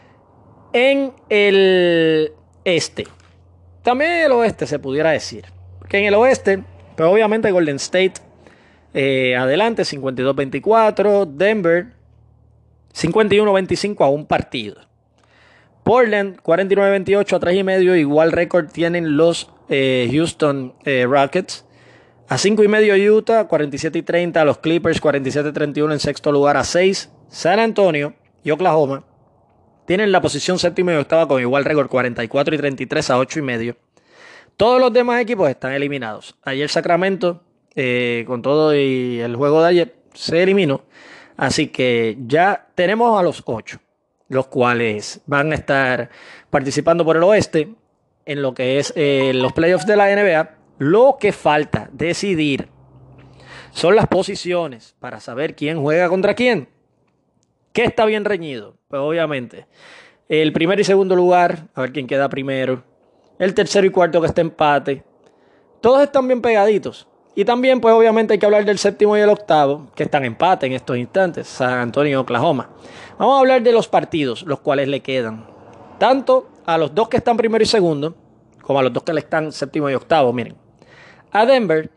Speaker 1: en el este. También en el oeste se pudiera decir. Porque en el oeste, pero obviamente Golden State eh, adelante, cincuenta y dos veinticuatro. Denver, cincuenta y uno veinticinco a un partido. Portland, cuarenta y nueve veintiocho a tres y medio. Igual récord tienen los eh, Houston eh, Rockets. A cinco y medio Utah, cuarenta y siete y treinta. Los Clippers, cuarenta y siete treinta y uno en sexto lugar a seis. San Antonio y Oklahoma tienen la posición séptima y octava con igual récord, cuarenta y cuatro y treinta y tres a ocho y medio. Todos los demás equipos están eliminados. Ayer Sacramento, eh, con todo y el juego de ayer, se eliminó. Así que ya tenemos a los ocho, los cuales van a estar participando por el oeste en lo que es eh, los playoffs de la N B A. Lo que falta decidir son las posiciones para saber quién juega contra quién. ¿Qué está bien reñido? Pues obviamente el primer y segundo lugar, a ver quién queda primero. El tercero y cuarto que está empate. Todos están bien pegaditos. Y también pues obviamente hay que hablar del séptimo y el octavo, que están en empate en estos instantes. San Antonio y Oklahoma. Vamos a hablar de los partidos, los cuales le quedan tanto a los dos que están primero y segundo, como a los dos que le están séptimo y octavo. Miren, a Denver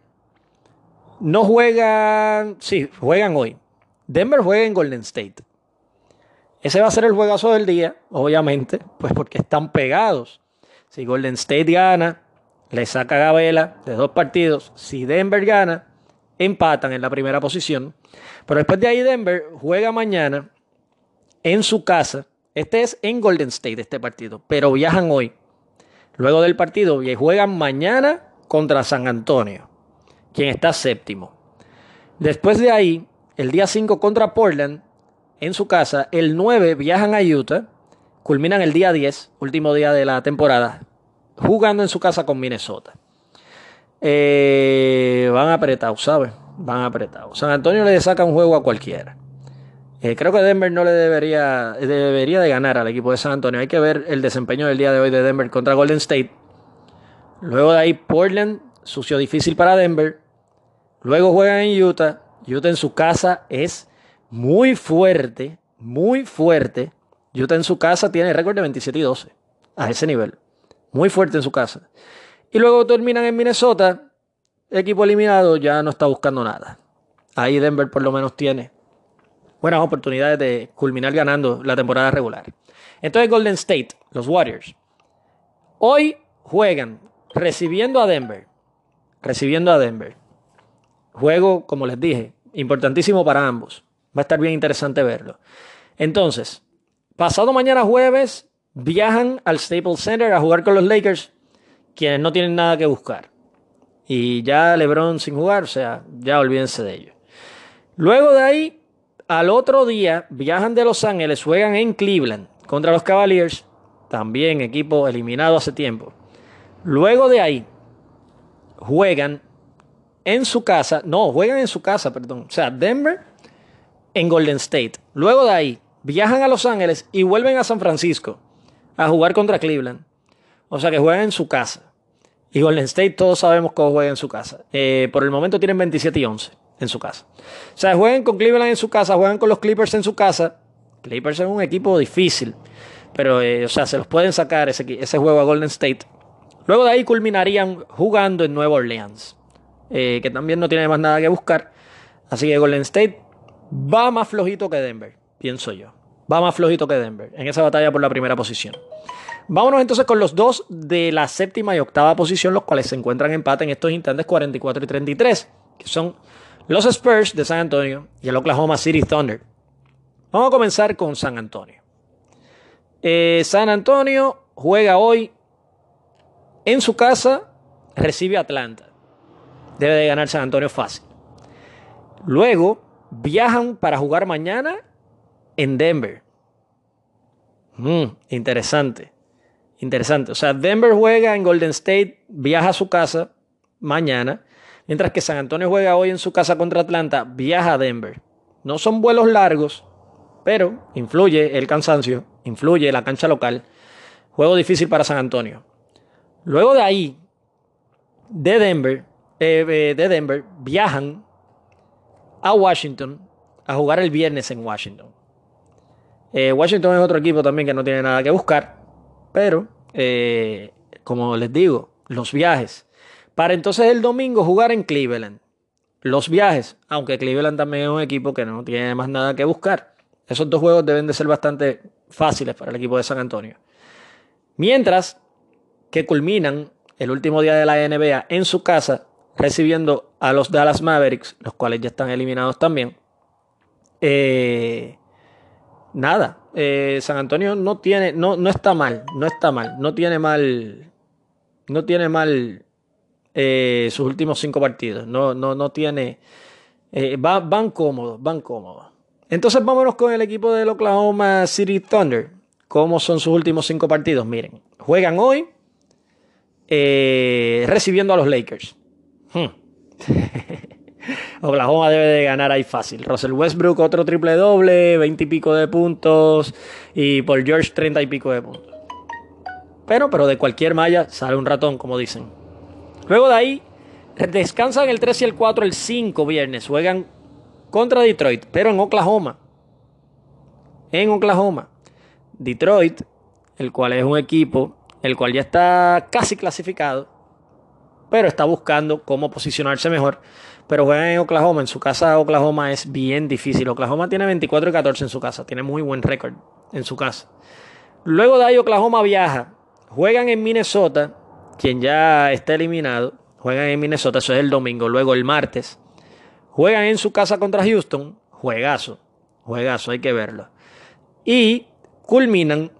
Speaker 1: no juegan, sí, juegan hoy. Denver juega en Golden State. Ese va a ser el juegazo del día, obviamente, pues porque están pegados. Si Golden State gana, le saca Gabela de dos partidos. Si Denver gana, empatan en la primera posición. Pero después de ahí Denver juega mañana en su casa. Este es en Golden State, este partido. Pero viajan hoy. Luego del partido y juegan mañana contra San Antonio, quien está séptimo. Después de ahí, el día cinco contra Portland en su casa. El nueve viajan a Utah. Culminan el día diez, último día de la temporada, jugando en su casa con Minnesota. Eh, van apretados, ¿sabes? Van apretados. San Antonio le saca un juego a cualquiera. Eh, creo que Denver no le debería, debería de ganar al equipo de San Antonio. Hay que ver el desempeño del día de hoy de Denver contra Golden State. Luego de ahí Portland, sucio difícil para Denver. Luego juegan en Utah. Utah en su casa es muy fuerte, muy fuerte. Utah en su casa tiene récord de veintisiete y doce. A ese nivel. Muy fuerte en su casa. Y luego terminan en Minnesota. Equipo eliminado, ya no está buscando nada. Ahí Denver por lo menos tiene buenas oportunidades de culminar ganando la temporada regular. Entonces Golden State, los Warriors, hoy juegan recibiendo a Denver. Recibiendo a Denver. Juego, como les dije, importantísimo para ambos. Va a estar bien interesante verlo. Entonces, pasado mañana jueves, viajan al Staples Center a jugar con los Lakers, quienes no tienen nada que buscar. Y ya LeBron sin jugar, o sea, ya olvídense de ello. Luego de ahí, al otro día, viajan de Los Ángeles, juegan en Cleveland contra los Cavaliers, también equipo eliminado hace tiempo. Luego de ahí, juegan en su casa, no, juegan en su casa, perdón, o sea, Denver en Golden State. Luego de ahí, viajan a Los Ángeles y vuelven a San Francisco a jugar contra Cleveland. O sea que juegan en su casa. Y Golden State todos sabemos cómo juega en su casa. Eh, por el momento tienen veintisiete y once en su casa. O sea, juegan con Cleveland en su casa, juegan con los Clippers en su casa. Clippers es un equipo difícil, pero eh, o sea, se los pueden sacar ese, ese juego a Golden State. Luego de ahí culminarían jugando en Nueva Orleans, eh, que también no tiene más nada que buscar. Así que Golden State va más flojito que Denver, pienso yo. Va más flojito que Denver en esa batalla por la primera posición. Vámonos entonces con los dos de la séptima y octava posición, los cuales se encuentran en empate en estos instantes cuarenta y cuatro y treinta y tres, que son los Spurs de San Antonio y el Oklahoma City Thunder. Vamos a comenzar con San Antonio. Eh, San Antonio juega hoy en su casa, recibe a Atlanta. Debe de ganar San Antonio fácil. Luego viajan para jugar mañana en Denver. Mm, interesante. Interesante. O sea, Denver juega en Golden State, viaja a su casa mañana, mientras que San Antonio juega hoy en su casa contra Atlanta, viaja a Denver. No son vuelos largos, pero influye el cansancio, influye la cancha local. Juego difícil para San Antonio. Luego de ahí, de Denver, eh, de Denver, viajan a Washington a jugar el viernes en Washington. Eh, Washington es otro equipo también que no tiene nada que buscar, pero eh, como les digo, los viajes. Para entonces el domingo jugar en Cleveland. Los viajes, aunque Cleveland también es un equipo que no tiene más nada que buscar. Esos dos juegos deben de ser bastante fáciles para el equipo de San Antonio. Mientras que culminan el último día de la N B A en su casa, recibiendo a los Dallas Mavericks, los cuales ya están eliminados también. Eh, nada, eh, San Antonio no tiene, no, no está mal, no está mal, no tiene mal, no tiene mal eh, sus últimos cinco partidos, no, no, no tiene, eh, va, van cómodos, van cómodos. Entonces vámonos con el equipo del Oklahoma City Thunder. ¿Cómo son sus últimos cinco partidos? Miren, juegan hoy eh, recibiendo a los Lakers. Hmm. Oklahoma debe de ganar ahí fácil. Russell Westbrook otro triple doble, veinte y pico de puntos, y Paul George treinta y pico de puntos. Pero, pero de cualquier malla sale un ratón, como dicen. Luego de ahí descansan el tres y el cuatro, el cinco viernes. Juegan contra Detroit, pero en Oklahoma. En Oklahoma. Detroit, el cual es un equipo, el cual ya está casi clasificado, pero está buscando cómo posicionarse mejor. Pero juegan en Oklahoma. En su casa Oklahoma es bien difícil. Oklahoma tiene veinticuatro y catorce en su casa. Tiene muy buen récord en su casa. Luego de ahí Oklahoma viaja. Juegan en Minnesota, quien ya está eliminado. Juegan en Minnesota, eso es el domingo. Luego el martes juegan en su casa contra Houston. Juegazo. Juegazo, hay que verlo. Y culminan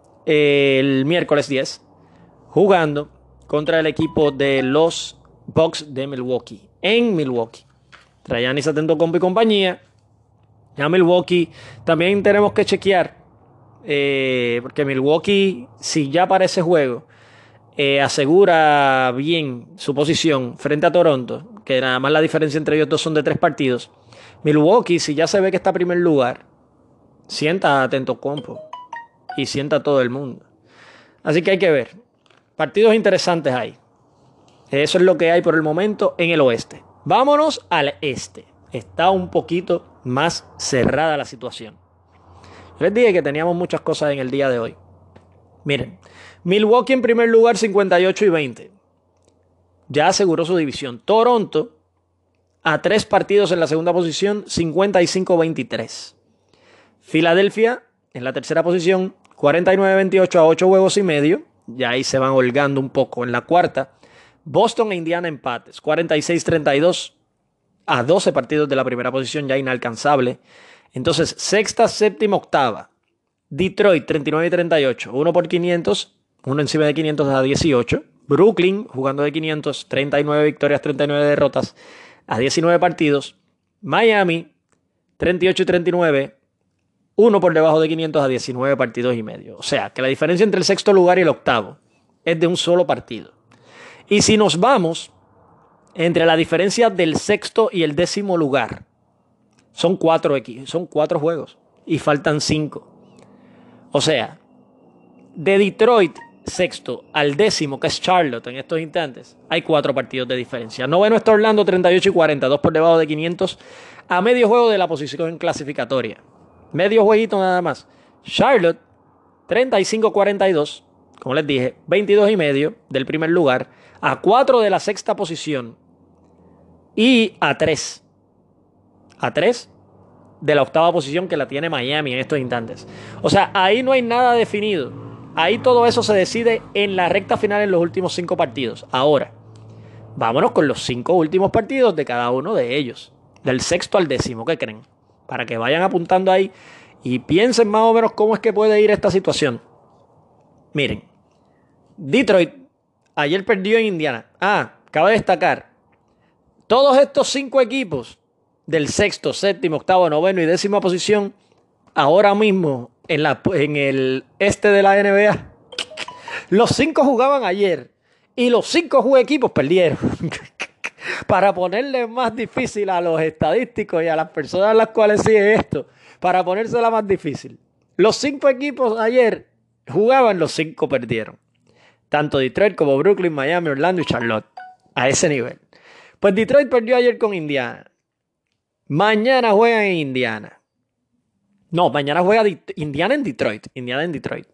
Speaker 1: el miércoles diez jugando contra el equipo de los Bucks de Milwaukee, en Milwaukee. Giannis Antetokounmpo y compañía. Ya Milwaukee también tenemos que chequear, eh, porque Milwaukee, si ya para ese juego eh, asegura bien su posición frente a Toronto, que nada más la diferencia entre ellos dos son de tres partidos. Milwaukee, si ya se ve que está en primer lugar, sienta a Antetokounmpo y sienta a todo el mundo. Así que hay que ver. Partidos interesantes hay. Eso es lo que hay por el momento en el oeste. Vámonos al este. Está un poquito más cerrada la situación. Yo les dije que teníamos muchas cosas en el día de hoy. Miren, Milwaukee en primer lugar cincuenta y ocho y veinte. Ya aseguró su división. Toronto a tres partidos en la segunda posición, cincuenta y cinco veintitrés. Filadelfia en la tercera posición, cuarenta y nueve veintiocho a ocho juegos y medio. Ya ahí se van holgando un poco en la cuarta. Boston e Indiana empates, cuarenta y seis treinta y dos a doce partidos de la primera posición, ya inalcanzable. Entonces, sexta, séptima, octava. Detroit, treinta y nueve y treinta y ocho, uno por quinientos, uno encima de quinientos a dieciocho. Brooklyn, jugando de quinientos, treinta y nueve victorias, treinta y nueve derrotas a diecinueve partidos. Miami, treinta y ocho y treinta y nueve, uno por debajo de quinientos a diecinueve partidos y medio. O sea, que la diferencia entre el sexto lugar y el octavo es de un solo partido. Y si nos vamos entre la diferencia del sexto y el décimo lugar, son cuatro, son cuatro juegos y faltan cinco. O sea, de Detroit sexto al décimo, que es Charlotte en estos instantes, hay cuatro partidos de diferencia. Noveno está Orlando, treinta y ocho y cuarenta, dos por debajo de quinientos, a medio juego de la posición clasificatoria. Medio jueguito nada más. Charlotte, treinta y cinco cuarenta y dos, como les dije, veintidós y medio del primer lugar, a cuatro de la sexta posición y a tres. A tres de la octava posición, que la tiene Miami en estos instantes. O sea, ahí no hay nada definido. Ahí todo eso se decide en la recta final en los últimos cinco partidos. Ahora, vámonos con los cinco últimos partidos de cada uno de ellos. Del sexto al décimo, ¿qué creen? Para que vayan apuntando ahí y piensen más o menos cómo es que puede ir esta situación. Miren, Detroit ayer perdió en Indiana. Ah, cabe destacar, todos estos cinco equipos del sexto, séptimo, octavo, noveno y décima posición, ahora mismo en, la, en el este de la N B A, los cinco jugaban ayer y los cinco equipos perdieron. Para ponerle más difícil a los estadísticos y a las personas a las cuales sigue esto, para ponérsela más difícil. Los cinco equipos ayer jugaban, los cinco perdieron. Tanto Detroit como Brooklyn, Miami, Orlando y Charlotte. A ese nivel. Pues Detroit perdió ayer con Indiana. Mañana juegan en Indiana. No, mañana juega Indiana en Detroit. Indiana en Detroit.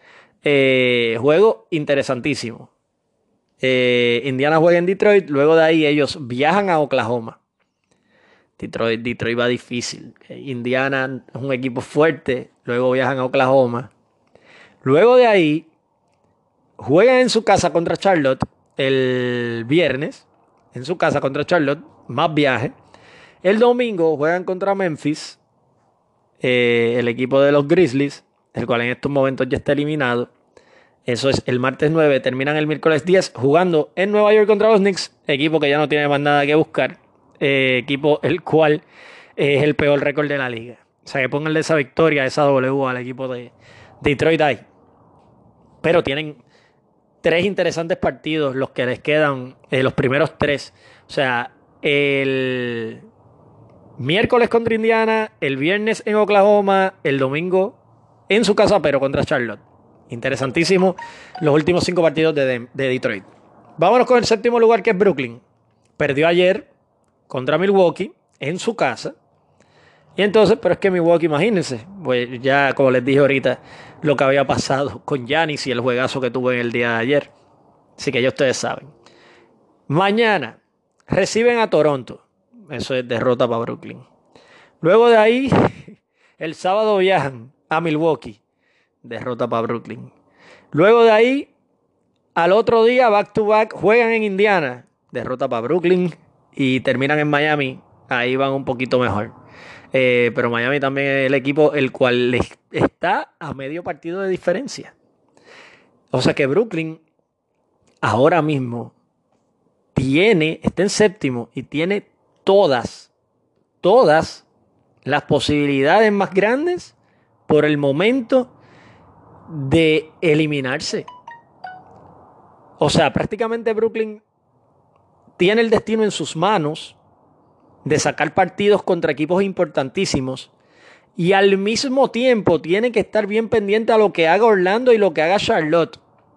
Speaker 1: Eh, juego interesantísimo. Eh, Indiana juega en Detroit, luego de ahí ellos viajan a Oklahoma. Detroit, Detroit va difícil. Indiana es un equipo fuerte, luego viajan a Oklahoma. Luego de ahí juegan en su casa contra Charlotte el viernes, en su casa contra Charlotte, más viaje. El domingo juegan contra Memphis, eh, el equipo de los Grizzlies, el cual en estos momentos ya está eliminado. Eso es el martes nueve, terminan el miércoles diez jugando en Nueva York contra los Knicks, equipo que ya no tiene más nada que buscar, eh, equipo el cual es el peor récord de la liga. O sea, que pónganle esa victoria, esa W al equipo de Detroit ahí. Pero tienen tres interesantes partidos los que les quedan, eh, los primeros tres. O sea, el miércoles contra Indiana, el viernes en Oklahoma, el domingo en su casa, pero contra Charlotte. Interesantísimo los últimos cinco partidos de, de, de Detroit. Vámonos con el séptimo lugar, que es Brooklyn. Perdió ayer contra Milwaukee en su casa. Y entonces, pero es que Milwaukee, imagínense, pues ya como les dije ahorita, lo que había pasado con Giannis y el juegazo que tuvo en el día de ayer. Así que ya ustedes saben. Mañana reciben a Toronto. Eso es derrota para Brooklyn. Luego de ahí, el sábado viajan a Milwaukee. Derrota para Brooklyn. Luego de ahí, al otro día, back to back, juegan en Indiana. Derrota para Brooklyn. Y terminan en Miami. Ahí van un poquito mejor. Eh, pero Miami también es el equipo el cual está a medio partido de diferencia. O sea que Brooklyn ahora mismo tiene, está en séptimo y tiene todas, todas las posibilidades más grandes por el momento de eliminarse. O sea, prácticamente Brooklyn tiene el destino en sus manos de sacar partidos contra equipos importantísimos y al mismo tiempo tiene que estar bien pendiente a lo que haga Orlando y lo que haga Charlotte,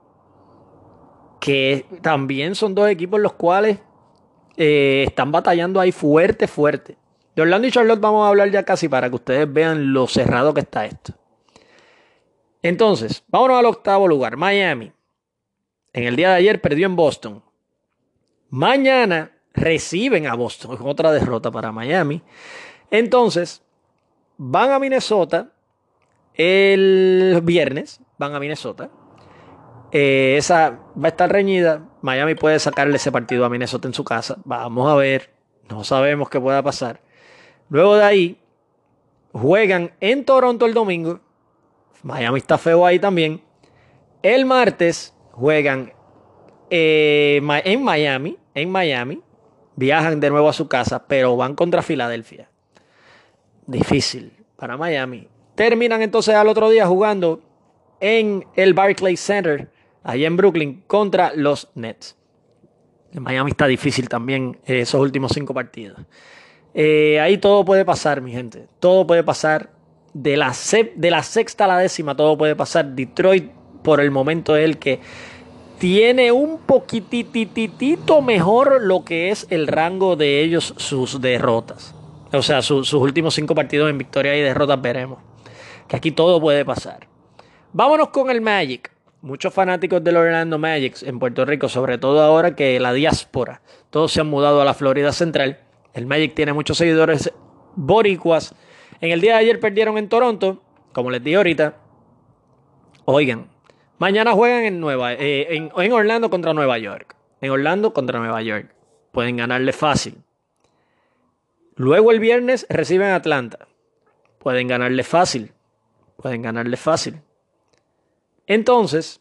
Speaker 1: que también son dos equipos los cuales eh, están batallando ahí fuerte, fuerte. De Orlando y Charlotte vamos a hablar ya casi para que ustedes vean lo cerrado que está esto. Entonces, vámonos al octavo lugar, Miami. En el día de ayer perdió en Boston. Mañana reciben a Boston, otra derrota para Miami. Entonces, van a Minnesota el viernes, van a Minnesota. Eh, esa va a estar reñida. Miami puede sacarle ese partido a Minnesota en su casa. Vamos a ver, no sabemos qué pueda pasar. Luego de ahí, juegan en Toronto el domingo. Miami está feo ahí también. El martes juegan eh, en Miami, en Miami. Viajan de nuevo a su casa, pero van contra Filadelfia. difícil para Miami. Terminan entonces al otro día jugando en el Barclays Center, allá en Brooklyn, contra los Nets. En Miami está difícil también eh, esos últimos cinco partidos. Eh, ahí todo puede pasar, mi gente. Todo puede pasar. De la, se- de la sexta a la décima, todo puede pasar. Detroit, por el momento, es el que tiene un poquitititito mejor lo que es el rango de ellos, sus derrotas. O sea, su, sus últimos cinco partidos en victoria y derrotas, veremos. Que aquí todo puede pasar. Vámonos con el Magic. Muchos fanáticos del Orlando Magic en Puerto Rico, sobre todo ahora que la diáspora, todos se han mudado a la Florida Central. El Magic tiene muchos seguidores boricuas. En el día de ayer perdieron en Toronto, como les dije ahorita. Oigan, mañana juegan en, Nueva, eh, en, en Orlando contra Nueva York. En Orlando contra Nueva York. Pueden ganarle fácil. Luego el viernes reciben a Atlanta. Pueden ganarle fácil. Pueden ganarle fácil. Entonces,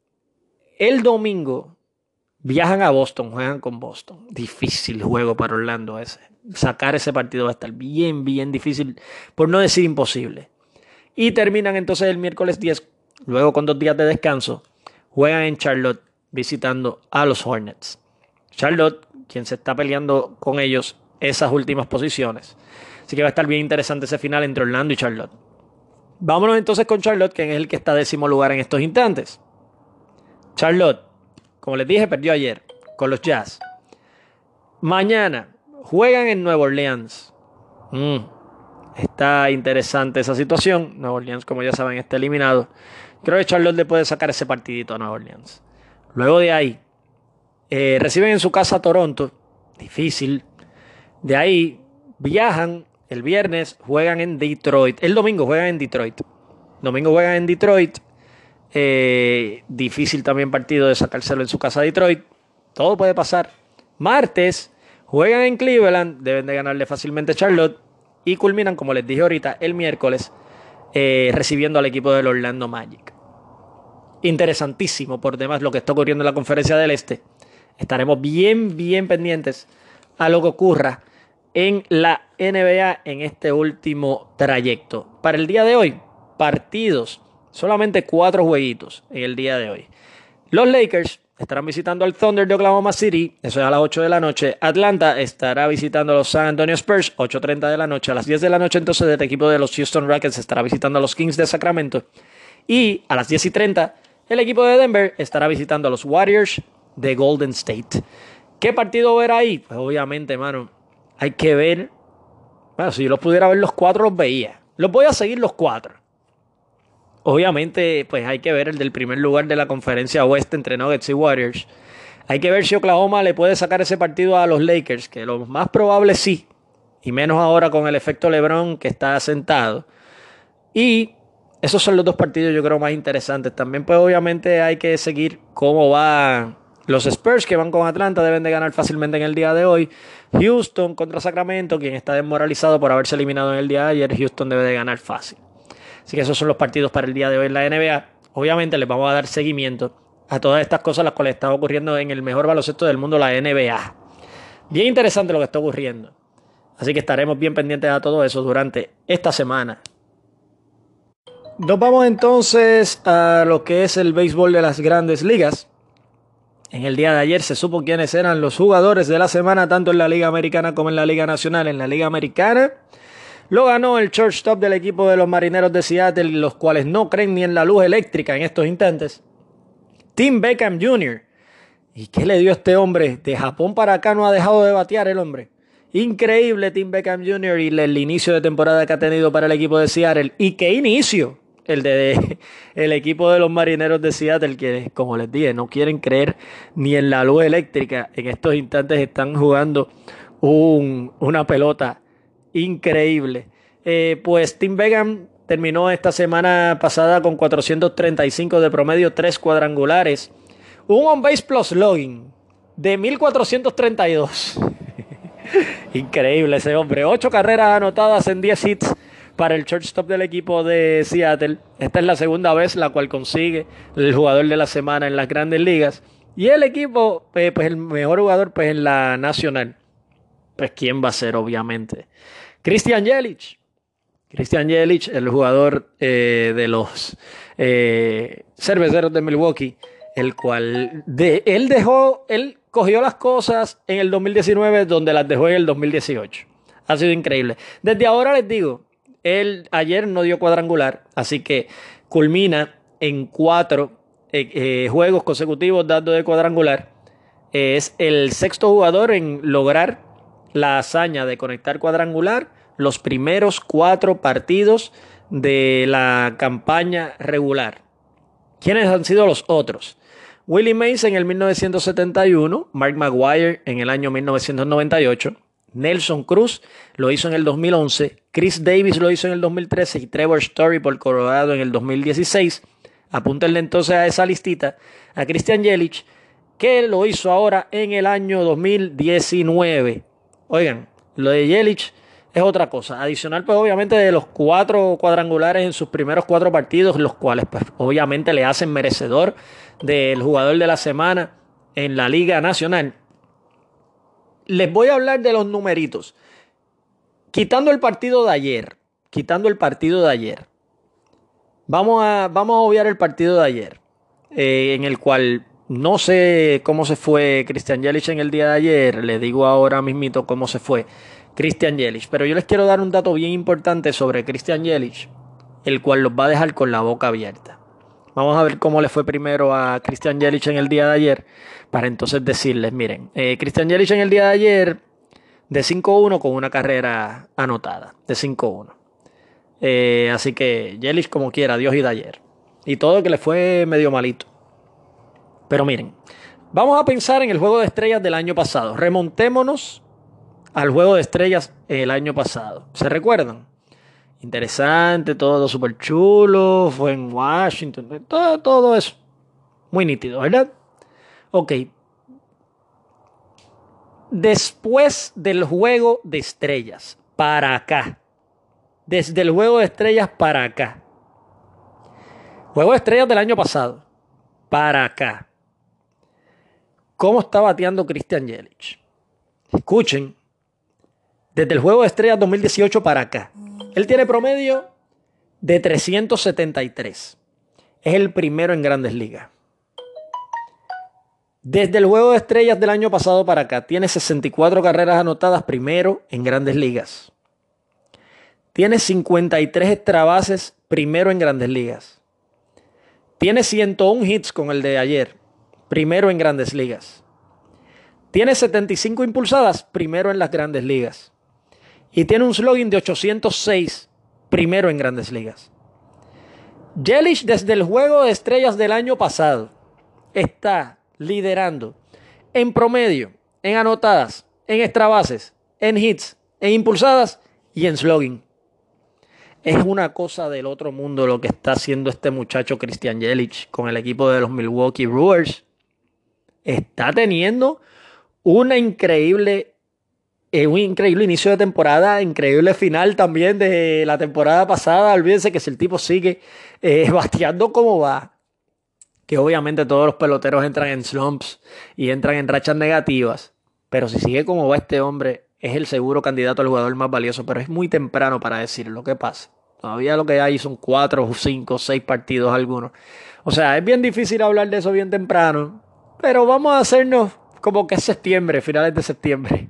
Speaker 1: el domingo viajan a Boston, juegan con Boston. Difícil juego para Orlando ese. Sacar ese partido va a estar bien, bien difícil, por no decir imposible. Y terminan entonces el miércoles diez, luego con dos días de descanso, juegan en Charlotte visitando a los Hornets. Charlotte, quien se está peleando con ellos esas últimas posiciones. Así que va a estar bien interesante ese final entre Orlando y Charlotte. Vámonos entonces con Charlotte, que es el que está décimo lugar en estos instantes. Charlotte, como les dije, perdió ayer con los Jazz. Mañana juegan en Nueva Orleans. Mm, está interesante esa situación. Nueva Orleans, como ya saben, está eliminado. Creo que Charlotte le puede sacar ese partidito a Nueva Orleans. Luego de ahí, eh, reciben en su casa a Toronto. Difícil. De ahí, viajan el viernes, juegan en Detroit. El domingo juegan en Detroit. Domingo juegan en Detroit. Eh, difícil también partido de sacárselo en su casa a Detroit. Todo puede pasar. Martes juegan en Cleveland. Deben de ganarle fácilmente a Charlotte. Y culminan, como les dije ahorita, el miércoles eh, recibiendo al equipo del Orlando Magic. Interesantísimo por demás lo que está ocurriendo en la Conferencia del Este. Estaremos bien, bien pendientes a lo que ocurra en la N B A en este último trayecto. Para el día de hoy, partidos. Solamente cuatro jueguitos en el día de hoy. Los Lakers estarán visitando al Thunder de Oklahoma City. Eso es a las ocho de la noche. Atlanta estará visitando a los San Antonio Spurs. ocho treinta de la noche. A las diez de la noche entonces el equipo de los Houston Rockets estará visitando a los Kings de Sacramento. Y a las diez y treinta el equipo de Denver estará visitando a los Warriors de Golden State. ¿Qué partido ver ahí? Pues obviamente, mano, hay que ver. Bueno, si yo los pudiera ver los cuatro, los veía. Los voy a seguir los cuatro. Obviamente, pues hay que ver el del primer lugar de la conferencia oeste entre Nuggets y Warriors. Hay que ver si Oklahoma le puede sacar ese partido a los Lakers, que lo más probable sí. Y menos ahora con el efecto LeBron que está sentado. Y esos son los dos partidos yo creo más interesantes. También pues obviamente hay que seguir cómo va los Spurs que van con Atlanta. Deben de ganar fácilmente en el día de hoy. Houston contra Sacramento, quien está desmoralizado por haberse eliminado en el día de ayer. Houston debe de ganar fácil. Así que esos son los partidos para el día de hoy en la N B A. Obviamente les vamos a dar seguimiento a todas estas cosas las cuales están ocurriendo en el mejor baloncesto del mundo, la N B A. Bien interesante lo que está ocurriendo. Así que estaremos bien pendientes a todo eso durante esta semana. Nos vamos entonces a lo que es el béisbol de las grandes ligas. En el día de ayer se supo quiénes eran los jugadores de la semana, tanto en la Liga Americana como en la Liga Nacional. En la Liga Americana lo ganó el shortstop del equipo de los Marineros de Seattle, los cuales no creen ni en la luz eléctrica en estos instantes. Tim Beckham junior ¿Y qué le dio a este hombre? De Japón para acá no ha dejado de batear el hombre. Increíble Tim Beckham junior y el inicio de temporada que ha tenido para el equipo de Seattle. ¿Y qué inicio? El de, de el equipo de los Marineros de Seattle, que como les dije, no quieren creer ni en la luz eléctrica. En estos instantes están jugando un, una pelota increíble. Eh, pues Tim Beckham terminó esta semana pasada con cuatrocientos treinta y cinco de promedio, tres cuadrangulares, un on-base plus logging de mil cuatrocientos treinta y dos. Increíble ese hombre. ocho carreras anotadas en diez hits para el shortstop del equipo de Seattle. Esta es la segunda vez la cual consigue el jugador de la semana en las grandes ligas. Y el equipo, eh, pues el mejor jugador pues en la nacional. Pues quién va a ser, obviamente. Christian Yelich. Christian Yelich, el jugador eh, de los eh, cerveceros de Milwaukee, el cual de, él dejó, él cogió las cosas en el dos mil diecinueve donde las dejó en el dos mil dieciocho. Ha sido increíble. Desde ahora les digo, él ayer no dio cuadrangular, así que culmina en cuatro eh, eh, juegos consecutivos dando de cuadrangular. Eh, es el sexto jugador en lograr la hazaña de conectar cuadrangular los primeros cuatro partidos de la campaña regular. ¿Quiénes han sido los otros? Willie Mays en el mil novecientos setenta y uno, Mark McGwire en el año mil novecientos noventa y ocho, Nelson Cruz lo hizo en el dos mil once, Chris Davis lo hizo en el dos mil trece y Trevor Story por Colorado en el dos mil dieciséis. Apúntenle entonces a esa listita a Christian Yelich, que lo hizo ahora en el año dos mil diecinueve. Oigan, lo de Yelich es otra cosa. Adicional, pues obviamente de los cuatro cuadrangulares en sus primeros cuatro partidos, los cuales pues obviamente le hacen merecedor del jugador de la semana en la Liga Nacional. Les voy a hablar de los numeritos. Quitando el partido de ayer, quitando el partido de ayer, vamos a, vamos a obviar el partido de ayer, eh, en el cual no sé cómo se fue Christian Yelich en el día de ayer. Le digo ahora mismito cómo se fue Christian Yelich, pero yo les quiero dar un dato bien importante sobre Christian Yelich, el cual los va a dejar con la boca abierta. Vamos a ver cómo le fue primero a Christian Yelich en el día de ayer, para entonces decirles, miren, eh, Christian Yelich en el día de ayer, de cinco uno con una carrera anotada, de cinco uno. Eh, así que Yelich como quiera, Dios y de ayer. Y todo que le fue medio malito. Pero miren, vamos a pensar en el juego de estrellas del año pasado. Remontémonos al juego de estrellas el año pasado. ¿Se recuerdan? Interesante, todo súper chulo, fue en Washington, todo, todo eso. Muy nítido, ¿verdad? Ok. Después del juego de estrellas, para acá. Desde el juego de estrellas para acá. Juego de estrellas del año pasado, para acá. ¿Cómo está bateando Christian Yelich? Escuchen. Desde el juego de estrellas dos mil dieciocho para acá. Él tiene promedio de trescientos setenta y tres. Es el primero en Grandes Ligas. Desde el juego de estrellas del año pasado para acá, tiene sesenta y cuatro carreras anotadas, primero en Grandes Ligas. Tiene cincuenta y tres extra bases, primero en Grandes Ligas. Tiene ciento uno hits con el de ayer, primero en Grandes Ligas. Tiene setenta y cinco impulsadas, primero en las Grandes Ligas. Y tiene un slugging de ochocientos seis, primero en Grandes Ligas. Yelich, desde el juego de estrellas del año pasado, está liderando en promedio, en anotadas, en extra bases, en hits, en impulsadas y en slugging. Es una cosa del otro mundo lo que está haciendo este muchacho Christian Yelich con el equipo de los Milwaukee Brewers. Está teniendo una increíble, eh, un increíble inicio de temporada, increíble final también de la temporada pasada. Olvídense que si el tipo sigue eh, bateando como va, que obviamente todos los peloteros entran en slumps y entran en rachas negativas, pero si sigue como va este hombre, es el seguro candidato al jugador más valioso, pero es muy temprano para decir lo que pasa. Todavía lo que hay son cuatro, cinco, seis partidos algunos. O sea, es bien difícil hablar de eso bien temprano, pero vamos a hacernos como que es septiembre, finales de septiembre.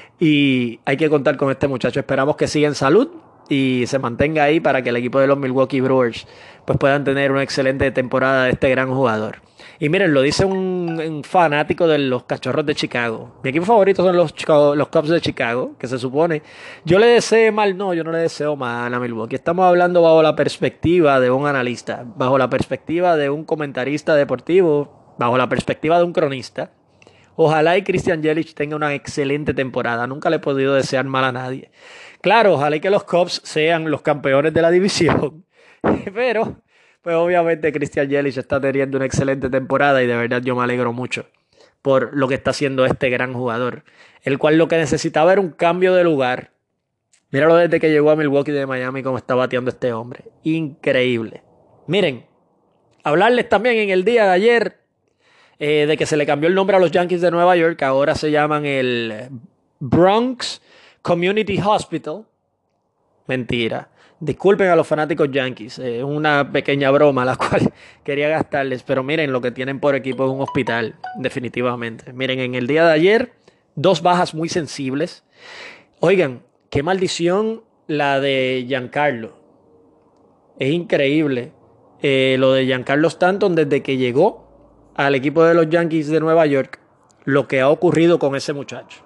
Speaker 1: Y hay que contar con este muchacho. Esperamos que siga en salud y se mantenga ahí para que el equipo de los Milwaukee Brewers pues puedan tener una excelente temporada de este gran jugador. Y miren, lo dice un, un fanático de los Cachorros de Chicago. Mi equipo favorito son los, Chicago, los Cubs de Chicago, que se supone. Yo le deseo mal, no, yo no le deseo mal a Milwaukee. Estamos hablando bajo la perspectiva de un analista, bajo la perspectiva de un comentarista deportivo, bajo la perspectiva de un cronista. Ojalá y Christian Yelich tenga una excelente temporada. Nunca le he podido desear mal a nadie. Claro, ojalá y que los Cubs sean los campeones de la división. Pero, pues obviamente Christian Yelich está teniendo una excelente temporada y de verdad yo me alegro mucho por lo que está haciendo este gran jugador, el cual lo que necesitaba era un cambio de lugar. Míralo desde que llegó a Milwaukee de Miami, cómo está bateando este hombre. Increíble. Miren, hablarles también en el día de ayer eh, de que se le cambió el nombre a los Yankees de Nueva York. Ahora se llaman el Bronx Community Hospital. Mentira. Disculpen a los fanáticos Yankees, es eh, una pequeña broma la cual quería gastarles, pero miren lo que tienen por equipo es un hospital, definitivamente. Miren, en el día de ayer, dos bajas muy sensibles. Oigan, qué maldición la de Giancarlo. Es increíble eh, lo de Giancarlo Stanton desde que llegó al equipo de los Yankees de Nueva York, lo que ha ocurrido con ese muchacho.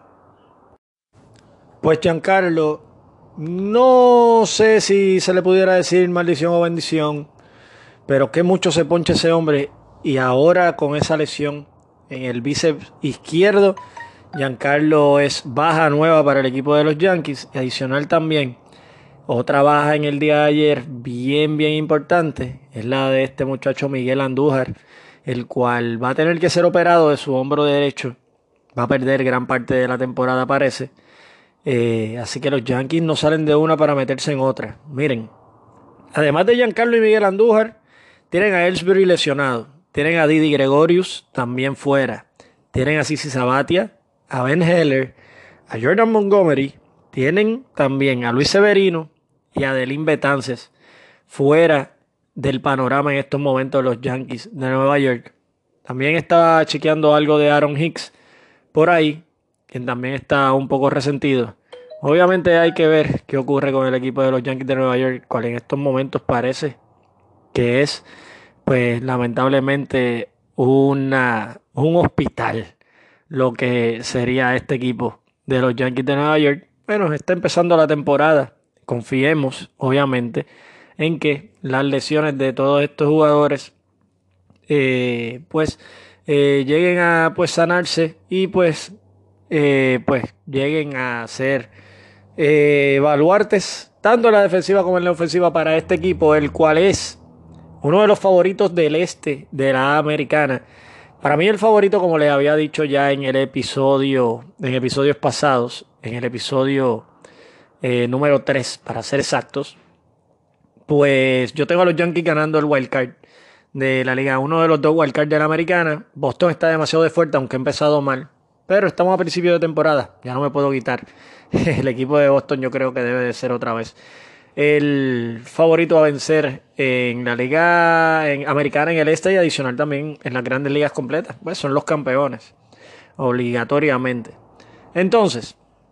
Speaker 1: Pues Giancarlo, no sé si se le pudiera decir maldición o bendición, pero que mucho se ponche ese hombre y ahora con esa lesión en el bíceps izquierdo, Giancarlo es baja nueva para el equipo de los Yankees. Y adicional también, otra baja en el día de ayer bien bien importante, es la de este muchacho Miguel Andújar, el cual va a tener que ser operado de su hombro derecho, va a perder gran parte de la temporada parece. Eh, así que los Yankees no salen de una para meterse en otra. Miren, además de Giancarlo y Miguel Andújar, tienen a Ellsbury lesionado, tienen a Didi Gregorius también fuera, tienen a Sisi Sabathia, a Ben Heller, a Jordan Montgomery, tienen también a Luis Severino y a Adelín Betances fuera del panorama en estos momentos de los Yankees de Nueva York. También estaba chequeando algo de Aaron Hicks por ahí, quien también está un poco resentido. Obviamente hay que ver qué ocurre con el equipo de los Yankees de Nueva York, cual en estos momentos parece que es, pues lamentablemente, una, un hospital, lo que sería este equipo de los Yankees de Nueva York. Bueno, está empezando la temporada. Confiemos, obviamente, en que las lesiones de todos estos jugadores, eh, pues, eh, lleguen a pues sanarse y pues Eh, pues lleguen a ser eh, baluartes tanto en la defensiva como en la ofensiva para este equipo, el cual es uno de los favoritos del este de la americana. Para mí el favorito, como les había dicho ya en el episodio, en episodios pasados, en el episodio eh, número tres para ser exactos, pues yo tengo a los Yankees ganando el wild card de la liga, uno de los dos wild card de la americana. Boston está demasiado de fuerte, aunque ha empezado mal. Pero estamos a principio de temporada, ya no me puedo quitar. El equipo de Boston yo creo que debe de ser otra vez el favorito a vencer en la liga en americana en el este y adicional también en las grandes ligas completas. Pues son los campeones, obligatoriamente. Entonces,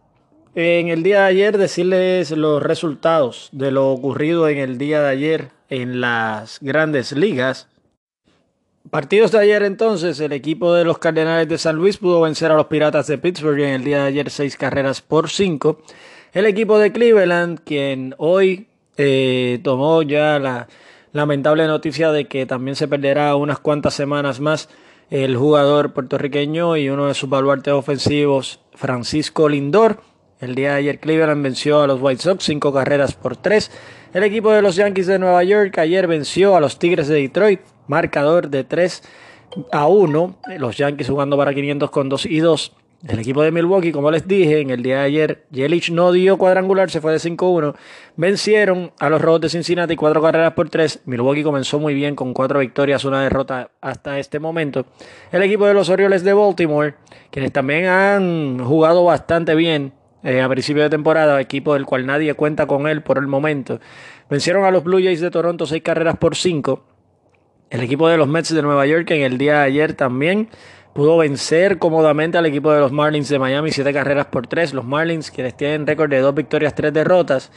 Speaker 1: en el día de ayer decirles los resultados de lo ocurrido en el día de ayer en las grandes ligas. Partidos de ayer entonces, el equipo de los Cardenales de San Luis pudo vencer a los Piratas de Pittsburgh en el día de ayer seis carreras por cinco. El equipo de Cleveland, quien hoy eh, tomó ya la lamentable noticia de que también se perderá unas cuantas semanas más el jugador puertorriqueño y uno de sus baluartes ofensivos, Francisco Lindor. El día de ayer Cleveland venció a los White Sox cinco carreras por tres. El equipo de los Yankees de Nueva York ayer venció a los Tigres de Detroit. Marcador de tres a uno. Los Yankees jugando para quinientos con dos y dos. El equipo de Milwaukee, como les dije, en el día de ayer, Yelich no dio cuadrangular, se fue de cinco a uno. Vencieron a los Rojos de Cincinnati cuatro carreras por tres. Milwaukee comenzó muy bien con cuatro victorias, una derrota hasta este momento. El equipo de los Orioles de Baltimore, quienes también han jugado bastante bien eh, a principio de temporada, equipo del cual nadie cuenta con él por el momento. Vencieron a los Blue Jays de Toronto seis carreras por cinco. El equipo de los Mets de Nueva York en el día de ayer también pudo vencer cómodamente al equipo de los Marlins de Miami siete carreras por tres. Los Marlins, quienes tienen récord de dos victorias, tres derrotas,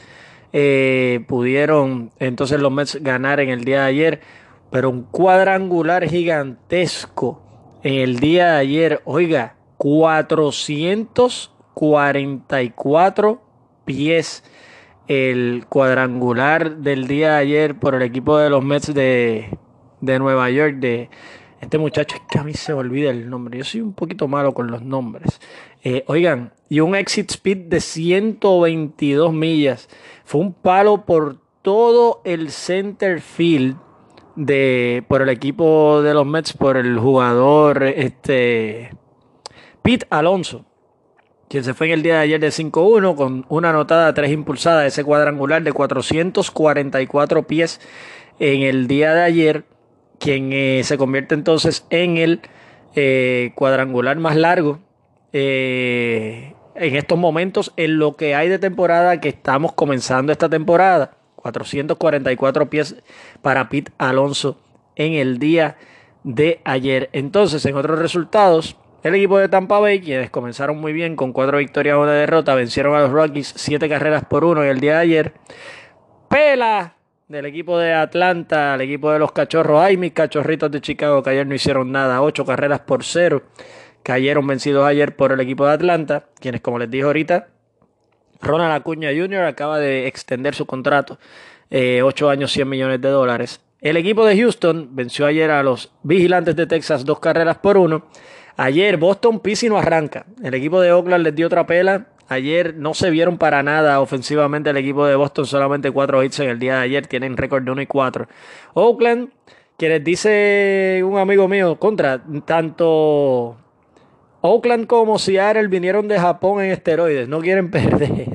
Speaker 1: eh, pudieron entonces los Mets ganar en el día de ayer. Pero un cuadrangular gigantesco en el día de ayer. Oiga, cuatrocientos cuarenta y cuatro pies. El cuadrangular del día de ayer por el equipo de los Mets de... de Nueva York, de este muchacho, es que a mí se me olvida el nombre, yo soy un poquito malo con los nombres. Eh, oigan, y un exit speed de ciento veintidós millas, fue un palo por todo el center field de, por el equipo de los Mets, por el jugador este, Pete Alonso, quien se fue en el día de ayer de cinco a uno con una anotada, tres impulsadas, ese cuadrangular de cuatrocientos cuarenta y cuatro pies en el día de ayer, quien eh, se convierte entonces en el eh, cuadrangular más largo eh, en estos momentos en lo que hay de temporada, que estamos comenzando esta temporada. cuatrocientos cuarenta y cuatro pies para Pete Alonso en el día de ayer. Entonces, en otros resultados, el equipo de Tampa Bay, quienes comenzaron muy bien con cuatro victorias y una derrota, vencieron a los Rockies siete carreras por uno en el día de ayer. Pela del equipo de Atlanta, al equipo de los Cachorros. Ay, mis cachorritos de Chicago, que ayer no hicieron nada. Ocho carreras por cero. Cayeron vencidos ayer por el equipo de Atlanta, quienes, como les dije ahorita, Ronald Acuña junior acaba de extender su contrato. Eh, ocho años, cien millones de dólares. El equipo de Houston venció ayer a los Vigilantes de Texas dos carreras por uno. Ayer Boston Pisi no arranca. El equipo de Oakland les dio otra pela. Ayer no se vieron para nada ofensivamente el equipo de Boston, solamente cuatro hits en el día de ayer, tienen récord de uno y cuatro. Oakland, que les dice un amigo mío, contra, tanto Oakland como Seattle vinieron de Japón en esteroides, no quieren perder.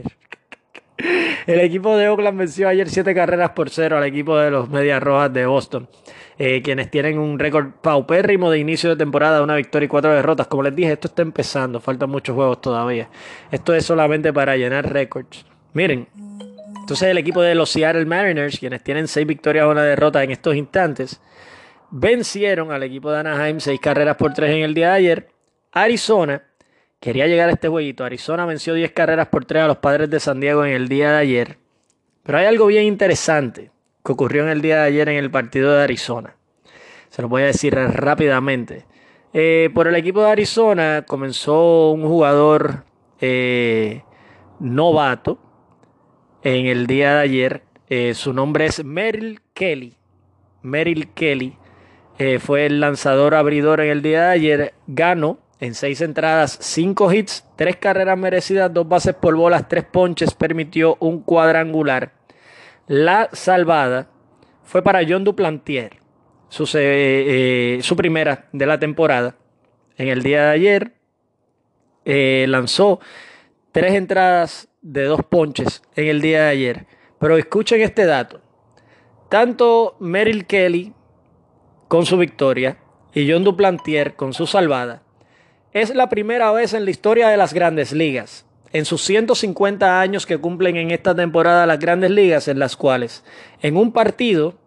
Speaker 1: El equipo de Oakland venció ayer siete carreras por cero al equipo de los Medias Rojas de Boston. Eh, quienes tienen un récord paupérrimo de inicio de temporada, una victoria y cuatro derrotas. Como les dije, esto está empezando, faltan muchos juegos todavía. Esto es solamente para llenar récords. Miren, entonces el equipo de los Seattle Mariners, quienes tienen seis victorias y una derrota en estos instantes, vencieron al equipo de Anaheim seis carreras por tres en el día de ayer. Arizona quería llegar a este jueguito. Arizona venció diez carreras por tres a los Padres de San Diego en el día de ayer. Pero hay algo bien interesante que ocurrió en el día de ayer en el partido de Arizona. Se lo voy a decir rápidamente. Eh, por el equipo de Arizona comenzó un jugador eh, novato en el día de ayer. Eh, su nombre es Merrill Kelly. Merrill Kelly eh, fue el lanzador abridor en el día de ayer. Ganó en seis entradas, cinco hits, tres carreras merecidas, dos bases por bolas, tres ponches, permitió un cuadrangular. La salvada fue para Jon Duplantier, su, eh, eh, su primera de la temporada. En el día de ayer eh, lanzó tres entradas de dos ponches en el día de ayer. Pero escuchen este dato. Tanto Merrill Kelly con su victoria y Jon Duplantier con su salvada es la primera vez en la historia de las Grandes Ligas, en sus ciento cincuenta años que cumplen en esta temporada las Grandes Ligas, en las cuales en un partido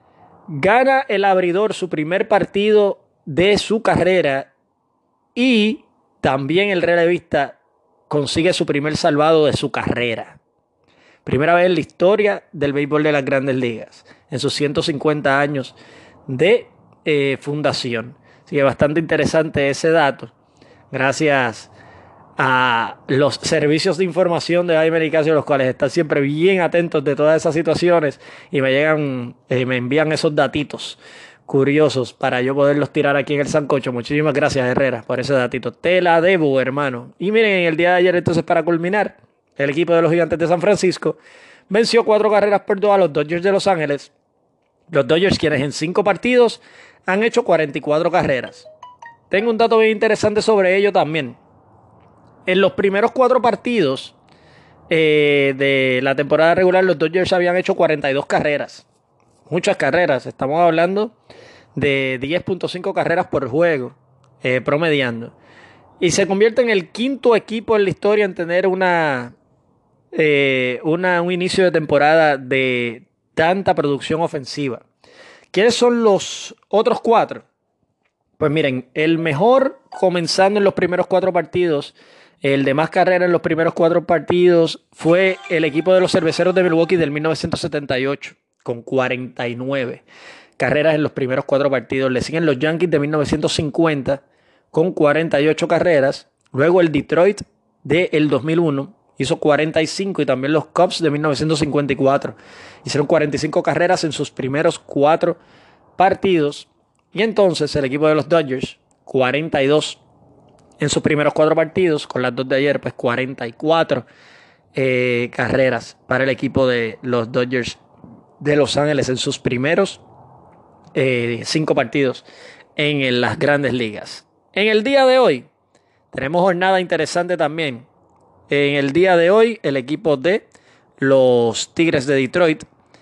Speaker 1: gana el abridor su primer partido de su carrera y también el relevista consigue su primer salvado de su carrera. Primera vez en la historia del béisbol de las Grandes Ligas, en sus ciento cincuenta años de eh, fundación. Así que bastante interesante ese dato. Gracias a los servicios de información de Jaime Nicasio, los cuales están siempre bien atentos de todas esas situaciones y me llegan, eh, me envían esos datitos curiosos para yo poderlos tirar aquí en el sancocho. Muchísimas gracias, Herrera, por ese datito. Te la debo, hermano. Y miren, en el día de ayer, entonces, para culminar, el equipo de los Gigantes de San Francisco venció cuatro carreras por dos a los Dodgers de Los Ángeles. Los Dodgers, quienes en cinco partidos han hecho cuarenta y cuatro carreras. Tengo un dato bien interesante sobre ello también. En los primeros cuatro partidos eh, de la temporada regular, los Dodgers habían hecho cuarenta y dos carreras. Muchas carreras. Estamos hablando de diez punto cinco carreras por juego, eh, promediando. Y se convierte en el quinto equipo en la historia en tener una, eh, una, un inicio de temporada de tanta producción ofensiva. ¿Quiénes son los otros cuatro? Pues miren, el mejor comenzando en los primeros cuatro partidos, el de más carreras en los primeros cuatro partidos, fue el equipo de los Cerveceros de Milwaukee del mil novecientos setenta y ocho, con cuarenta y nueve carreras en los primeros cuatro partidos. Le siguen los Yankees de mil novecientos cincuenta con cuarenta y ocho carreras. Luego el Detroit del dos mil uno hizo cuarenta y cinco y también los Cubs de mil novecientos cincuenta y cuatro hicieron cuarenta y cinco carreras en sus primeros cuatro partidos. Y entonces el equipo de los Dodgers, cuarenta y dos en sus primeros cuatro partidos, con las dos de ayer, pues cuarenta y cuatro eh, carreras para el equipo de los Dodgers de Los Ángeles en sus primeros eh, cinco partidos en, en las Grandes Ligas. En el día de hoy tenemos jornada interesante también. En el día de hoy el equipo de los Tigres de Detroit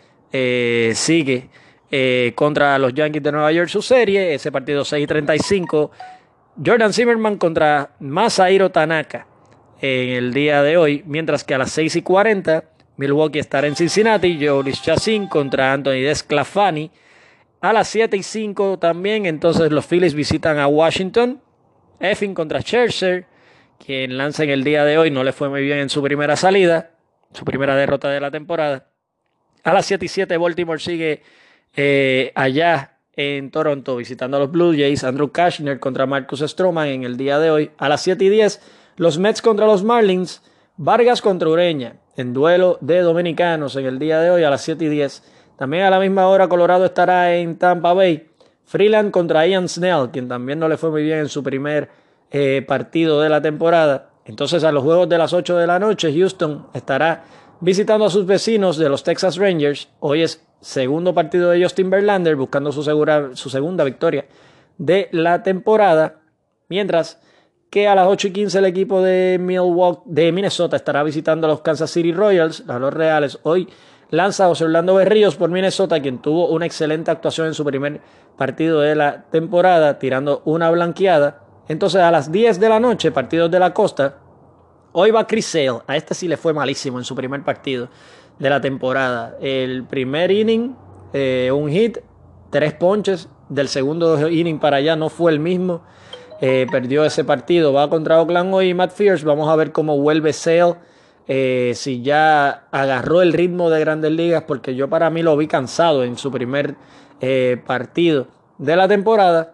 Speaker 1: eh, sigue Eh, contra los Yankees de Nueva York su serie, ese partido seis y treinta y cinco. Jordan Zimmerman contra Masahiro Tanaka en el día de hoy, mientras que a las seis y cuarenta Milwaukee estará en Cincinnati. Jhoulys Chacín contra Anthony Desclafani. A las siete y cinco también. Entonces los Phillies visitan a Washington. Effin contra Scherzer, quien lanza en el día de hoy. No le fue muy bien en su primera salida. Su primera derrota de la temporada. A las siete y siete Baltimore sigue eh, allá en Toronto visitando a los Blue Jays. Andrew Cashner contra Marcus Stroman en el día de hoy. A las siete y diez los Mets contra los Marlins. Vargas contra Ureña en duelo de dominicanos en el día de hoy a las siete y diez. También a la misma hora Colorado estará en Tampa Bay. Freeland contra Ian Snell, quien también no le fue muy bien en su primer eh, partido de la temporada. Entonces a los juegos de las ocho de la noche Houston estará visitando a sus vecinos de los Texas Rangers. Hoy es segundo partido de Justin Verlander buscando su, segura, su segunda victoria de la temporada. Mientras que a las ocho y quince el equipo de, Milwaukee, de Minnesota estará visitando a los Kansas City Royals, a los Reales. Hoy lanza José Orlando Berríos por Minnesota, quien tuvo una excelente actuación en su primer partido de la temporada, tirando una blanqueada. Entonces a las diez de la noche, partidos de la costa. Hoy va Chris Sale. A este sí le fue malísimo en su primer partido de la temporada. El primer inning, eh, un hit, tres ponches. Del segundo inning para allá no fue el mismo. Eh, perdió ese partido. Va contra Oakland hoy y Matt Fierce. Vamos a ver cómo vuelve Sale. Eh, si ya agarró el ritmo de Grandes Ligas, porque yo para mí lo vi cansado en su primer eh, partido de la temporada.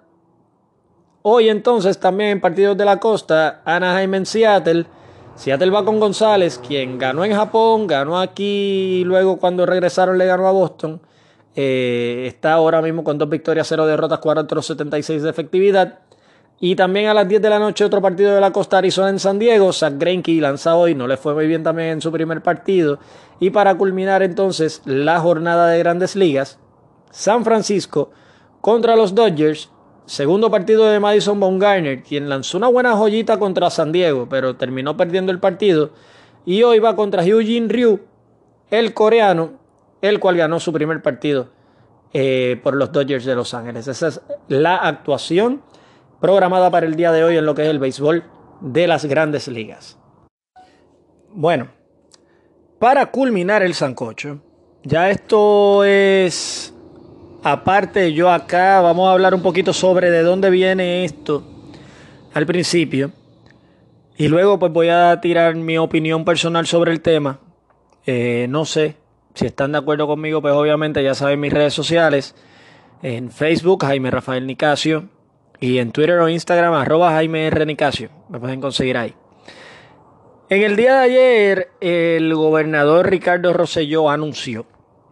Speaker 1: Hoy entonces también en partidos de la costa, Anaheim en Seattle. Seattle va con González, quien ganó en Japón, ganó aquí y luego cuando regresaron le ganó a Boston. Eh, está ahora mismo con dos victorias, cero derrotas, cuatrocientos setenta y seis de efectividad. Y también a las diez de la noche otro partido de la costa, Arizona en San Diego. Zach Greinke lanza hoy, no le fue muy bien también en su primer partido. Y para culminar entonces la jornada de Grandes Ligas, San Francisco contra los Dodgers. Segundo partido de Madison Bumgarner, quien lanzó una buena joyita contra San Diego, pero terminó perdiendo el partido. Y hoy va contra Hyun-Jin Ryu, el coreano, el cual ganó su primer partido eh, por los Dodgers de Los Ángeles. Esa es la actuación programada para el día de hoy en lo que es el béisbol de las Grandes Ligas. Bueno, para culminar el sancocho, ya esto es... Aparte, yo acá vamos a hablar un poquito sobre de dónde viene esto al principio. Y luego pues voy a tirar mi opinión personal sobre el tema. Eh, no sé si están de acuerdo conmigo, pues obviamente ya saben mis redes sociales. En Facebook, Jaime Rafael Nicasio. Y en Twitter o Instagram, arroba Jaime R. Nicasio. Me pueden conseguir ahí. En el día de ayer, el gobernador Ricardo Rosselló anunció,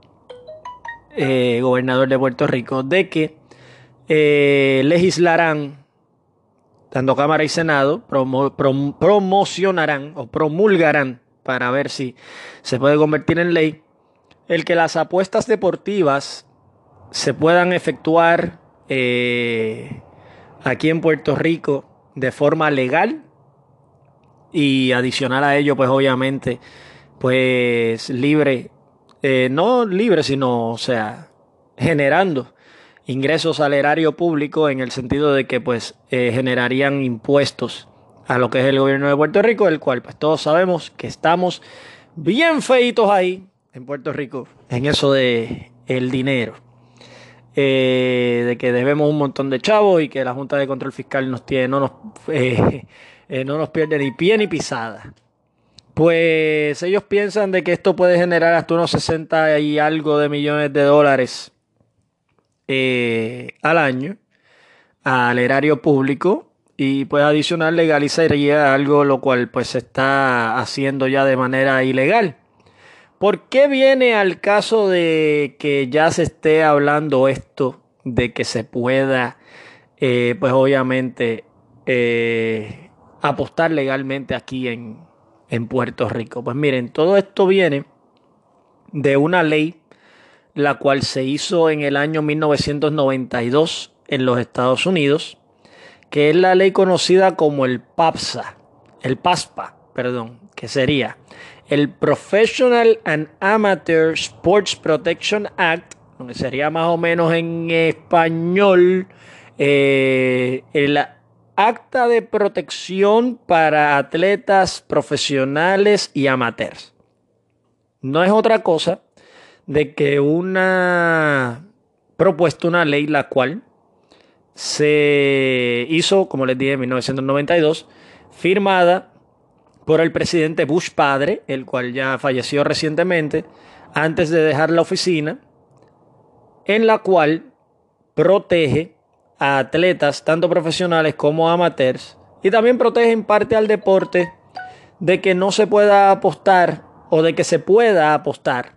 Speaker 1: Eh, gobernador de Puerto Rico, de que eh, legislarán, tanto Cámara y Senado, promo, prom, promocionarán o promulgarán, para ver si se puede convertir en ley, el que las apuestas deportivas se puedan efectuar eh, aquí en Puerto Rico de forma legal y adicional a ello, pues obviamente, pues libre. Eh, no libre, sino, o sea, generando ingresos al erario público en el sentido de que, pues, eh, generarían impuestos a lo que es el gobierno de Puerto Rico, el cual, pues, todos sabemos que estamos bien feitos ahí en Puerto Rico, en eso de el dinero, eh, de que debemos un montón de chavos y que la Junta de Control Fiscal nos tiene, no nos, eh, eh, no nos pierde ni pie ni pisada. Pues ellos piensan de que esto puede generar hasta unos sesenta y algo de millones de dólares eh, al año al erario público y pues adicional legalizaría algo lo cual pues se está haciendo ya de manera ilegal. ¿Por qué viene al caso de que ya se esté hablando esto de que se pueda eh, pues obviamente eh, apostar legalmente aquí en en Puerto Rico? Pues miren, todo esto viene de una ley la cual se hizo en el año mil novecientos noventa y dos en los Estados Unidos, que es la ley conocida como el PASPA, el PASPA, perdón, que sería el Professional and Amateur Sports Protection Act, donde sería más o menos en español eh, el Acta de Protección para Atletas Profesionales y Amateurs. no es otra cosa de que una propuesta, una ley, la cual se hizo, como les dije, en mil novecientos noventa y dos, firmada por el presidente Bush padre, el cual ya falleció recientemente, antes de dejar la oficina, en la cual protege a atletas, tanto profesionales como amateurs, y también protege en parte al deporte de que no se pueda apostar o de que se pueda apostar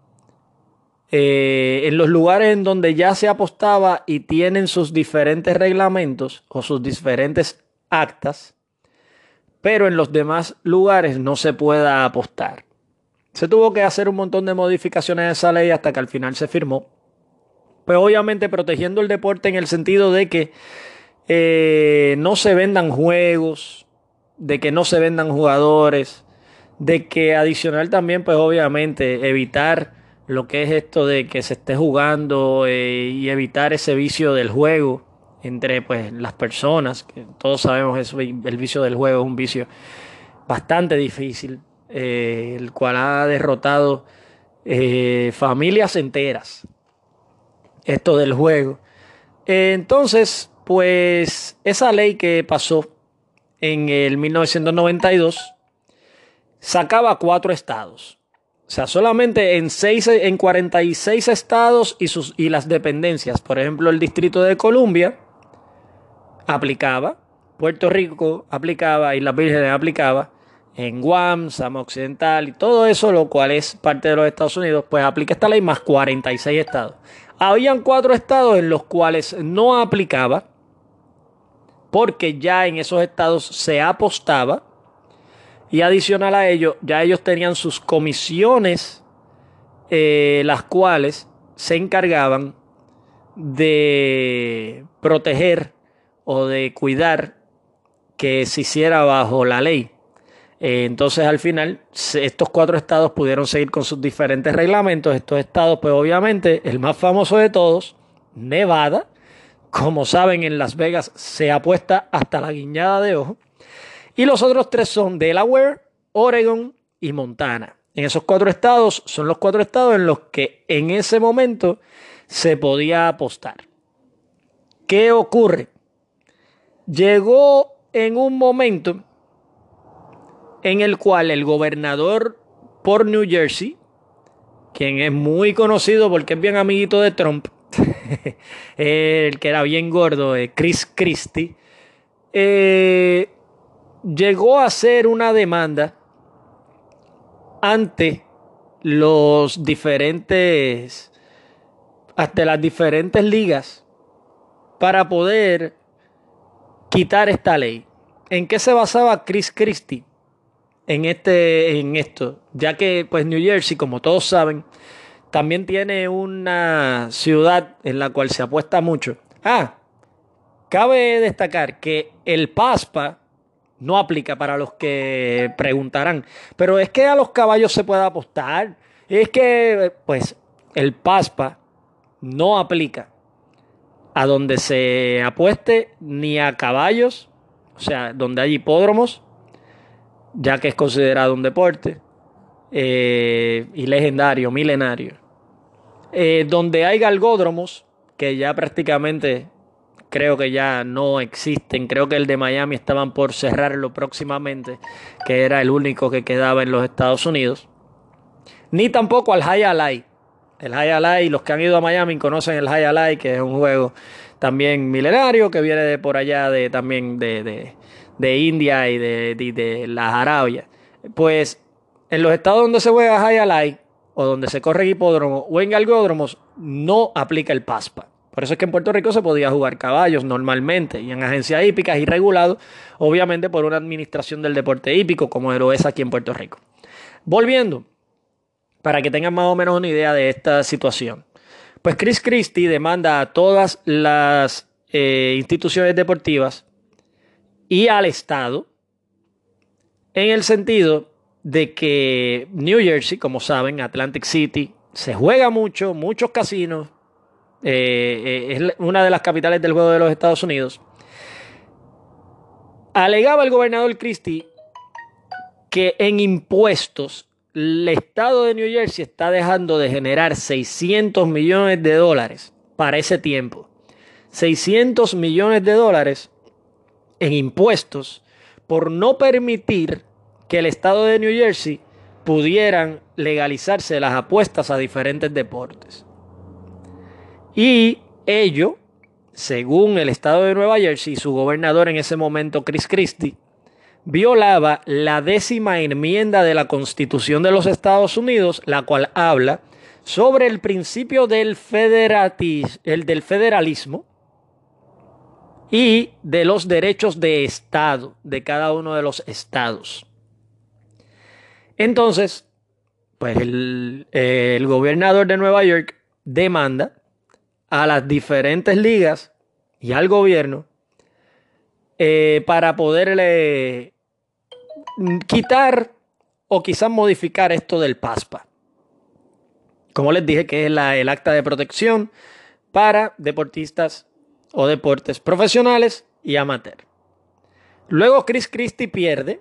Speaker 1: eh, en los lugares en donde ya se apostaba y tienen sus diferentes reglamentos o sus diferentes actas, pero en los demás lugares no se pueda apostar. Se tuvo que hacer un montón de modificaciones a esa ley hasta que al final se firmó. Pues obviamente protegiendo el deporte en el sentido de que eh, no se vendan juegos, de que no se vendan jugadores, de que adicional también pues obviamente evitar lo que es esto de que se esté jugando eh, y evitar ese vicio del juego entre pues las personas, que todos sabemos eso, el vicio del juego es un vicio bastante difícil, eh, el cual ha derrotado eh, familias enteras, esto del juego. Eh, entonces, pues esa ley que pasó en el mil novecientos noventa y dos sacaba cuatro estados. O sea, solamente en, seis, en cuarenta y seis estados y, sus, y las dependencias. Por ejemplo, el Distrito de Columbia aplicaba, Puerto Rico aplicaba, Islas Vírgenes aplicaba, en Guam, Samoa Occidental y todo eso, lo cual es parte de los Estados Unidos, pues aplica esta ley más cuarenta y seis estados. Habían cuatro estados en los cuales no aplicaba, porque ya en esos estados se apostaba, y adicional a ello, ya ellos tenían sus comisiones, eh, las cuales se encargaban de proteger o de cuidar que se hiciera bajo la ley. Eh, entonces al final estos cuatro estados pudieron seguir con sus diferentes reglamentos. Estos estados, pues obviamente, el más famoso de todos, Nevada. Como saben, en Las Vegas se apuesta hasta la guiñada de ojo. Y los otros tres son Delaware, Oregon y Montana. En esos cuatro estados son los cuatro estados en los que en ese momento se podía apostar. ¿Qué ocurre? Llegó en un momento en el cual el gobernador por New Jersey, quien es muy conocido porque es bien amiguito de Trump, el que era bien gordo, Chris Christie, eh, llegó a hacer una demanda ante los diferentes, hasta las diferentes ligas para poder quitar esta ley. ¿En qué se basaba Chris Christie en este, en esto? Ya que pues New Jersey, como todos saben, también tiene una ciudad en la cual se apuesta mucho. Ah, cabe destacar que el PASPA no aplica, para los que preguntarán. Pero es que a los caballos se puede apostar. Es que, pues, el PASPA no aplica a donde se apueste ni a caballos, o sea, donde hay hipódromos, ya que es considerado un deporte eh, y legendario, milenario. Eh, donde hay galgódromos, que ya prácticamente creo que ya no existen. Creo que el de Miami estaban por cerrarlo próximamente, que era el único que quedaba en los Estados Unidos. Ni tampoco al High Alai. El High Alai, los que han ido a Miami conocen el High Alai, que es un juego también milenario, que viene de por allá de también de, de, de India y de, de, de las Arabias. Pues en los estados donde se juega High Alai, o donde se corre hipódromo o en galgódromos, no aplica el PASPA. Por eso es que en Puerto Rico se podía jugar caballos normalmente y en agencias hípicas y regulado, obviamente, por una administración del deporte hípico, como lo es aquí en Puerto Rico. Volviendo, para que tengan más o menos una idea de esta situación. Pues Chris Christie demanda a todas las eh, instituciones deportivas y al Estado en el sentido de que New Jersey, como saben, Atlantic City, se juega mucho, muchos casinos, eh, eh, es una de las capitales del juego de los Estados Unidos. Alegaba el gobernador Christie que en impuestos el estado de New Jersey está dejando de generar seiscientos millones de dólares para ese tiempo. seiscientos millones de dólares en impuestos por no permitir que el estado de New Jersey pudieran legalizarse las apuestas a diferentes deportes. Y ello, según el estado de Nueva Jersey y su gobernador en ese momento, Chris Christie, violaba la décima enmienda de la Constitución de los Estados Unidos, la cual habla sobre el principio del, federatis, el del federalismo y de los derechos de Estado, de cada uno de los estados. Entonces, pues el, el gobernador de Nueva York demanda a las diferentes ligas y al gobierno eh, para poderle quitar o quizás modificar esto del PASPA. Como les dije, que es la, el acta de protección para deportistas o deportes profesionales y amateur. Luego Chris Christie pierde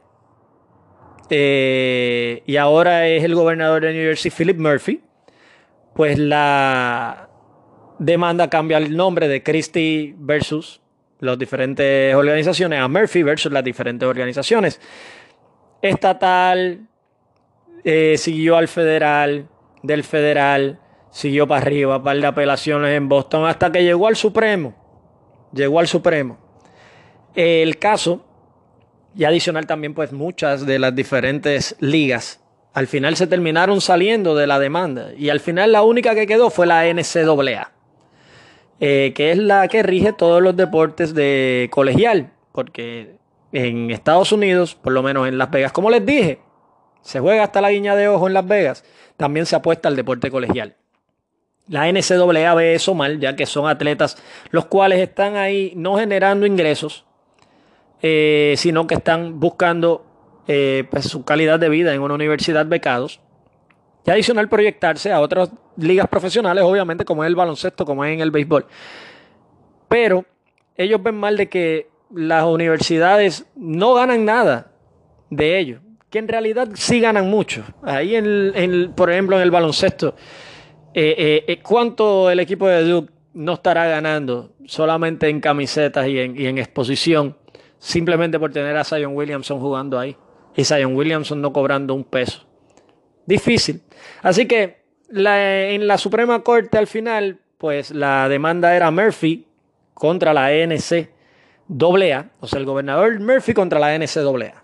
Speaker 1: eh, y ahora es el gobernador de New Jersey, Philip Murphy. Pues la demanda cambia el nombre de Christie versus las diferentes organizaciones a Murphy versus las diferentes organizaciones. Estatal, eh, siguió al federal, del federal, siguió para arriba, par de apelaciones en Boston, hasta que llegó al Supremo. Llegó al Supremo. El caso, y adicional también, pues muchas de las diferentes ligas, al final se terminaron saliendo de la demanda. Y al final la única que quedó fue la N C A A, eh, que es la que rige todos los deportes de colegial, porque en Estados Unidos, por lo menos en Las Vegas, como les dije, se juega hasta la guiña de ojo en Las Vegas, también se apuesta al deporte colegial. La N C A A ve eso mal, ya que son atletas los cuales están ahí no generando ingresos, eh, sino que están buscando eh, pues, su calidad de vida en una universidad becados. Y adicional proyectarse a otras ligas profesionales, obviamente, como es el baloncesto, como es en el béisbol. Pero ellos ven mal de que las universidades no ganan nada de ello, que en realidad sí ganan mucho. Ahí, en, en, por ejemplo, en el baloncesto, eh, eh, ¿cuánto el equipo de Duke no estará ganando solamente en camisetas y en, y en exposición, simplemente por tener a Zion Williamson jugando ahí? Y Zion Williamson no cobrando un peso. Difícil. Así que la, en la Suprema Corte al final, pues la demanda era Murphy contra la N C A A, o sea, el gobernador Murphy contra la N C A A.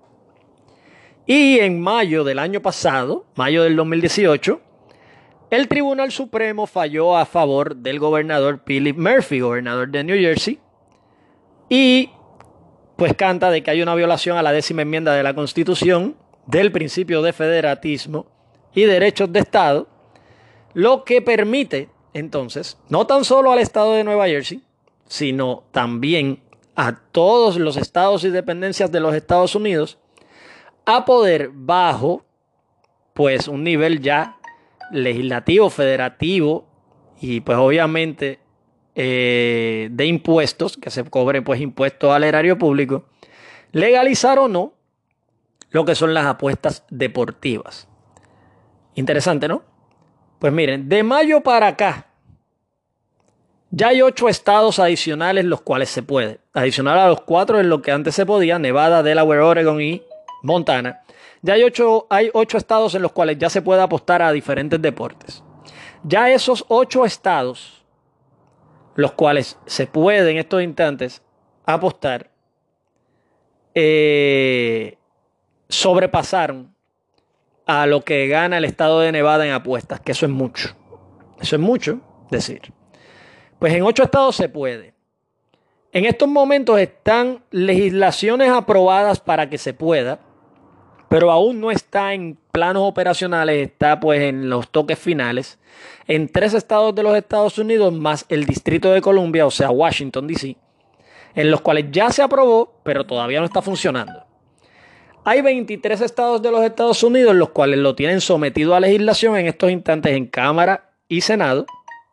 Speaker 1: Y en mayo del año pasado, mayo del dos mil dieciocho, el Tribunal Supremo falló a favor del gobernador Philip Murphy, gobernador de New Jersey, y pues canta de que hay una violación a la décima enmienda de la Constitución, del principio de federatismo y derechos de Estado, lo que permite entonces no tan solo al estado de Nueva Jersey, sino también a todos los estados y dependencias de los Estados Unidos a poder, bajo pues un nivel ya legislativo, federativo y pues obviamente eh, de impuestos, que se cobren pues impuestos al erario público, legalizar o no lo que son las apuestas deportivas. Interesante, ¿no? Pues miren, de mayo para acá ya hay ocho estados adicionales los cuales se puede. Adicional a los cuatro en los que antes se podía, Nevada, Delaware, Oregon y Montana. Ya hay ocho, hay ocho estados en los cuales ya se puede apostar a diferentes deportes. Ya esos ocho estados, los cuales se puede en estos instantes apostar, eh, sobrepasaron a lo que gana el estado de Nevada en apuestas, que eso es mucho. Eso es mucho decir. Pues en ocho estados se puede. En estos momentos están legislaciones aprobadas para que se pueda, pero aún no está en planos operacionales, está pues en los toques finales, en tres estados de los Estados Unidos más el Distrito de Columbia, o sea Washington D C, en los cuales ya se aprobó, pero todavía no está funcionando. Hay veintitrés estados de los Estados Unidos los cuales lo tienen sometido a legislación en estos instantes en Cámara y Senado.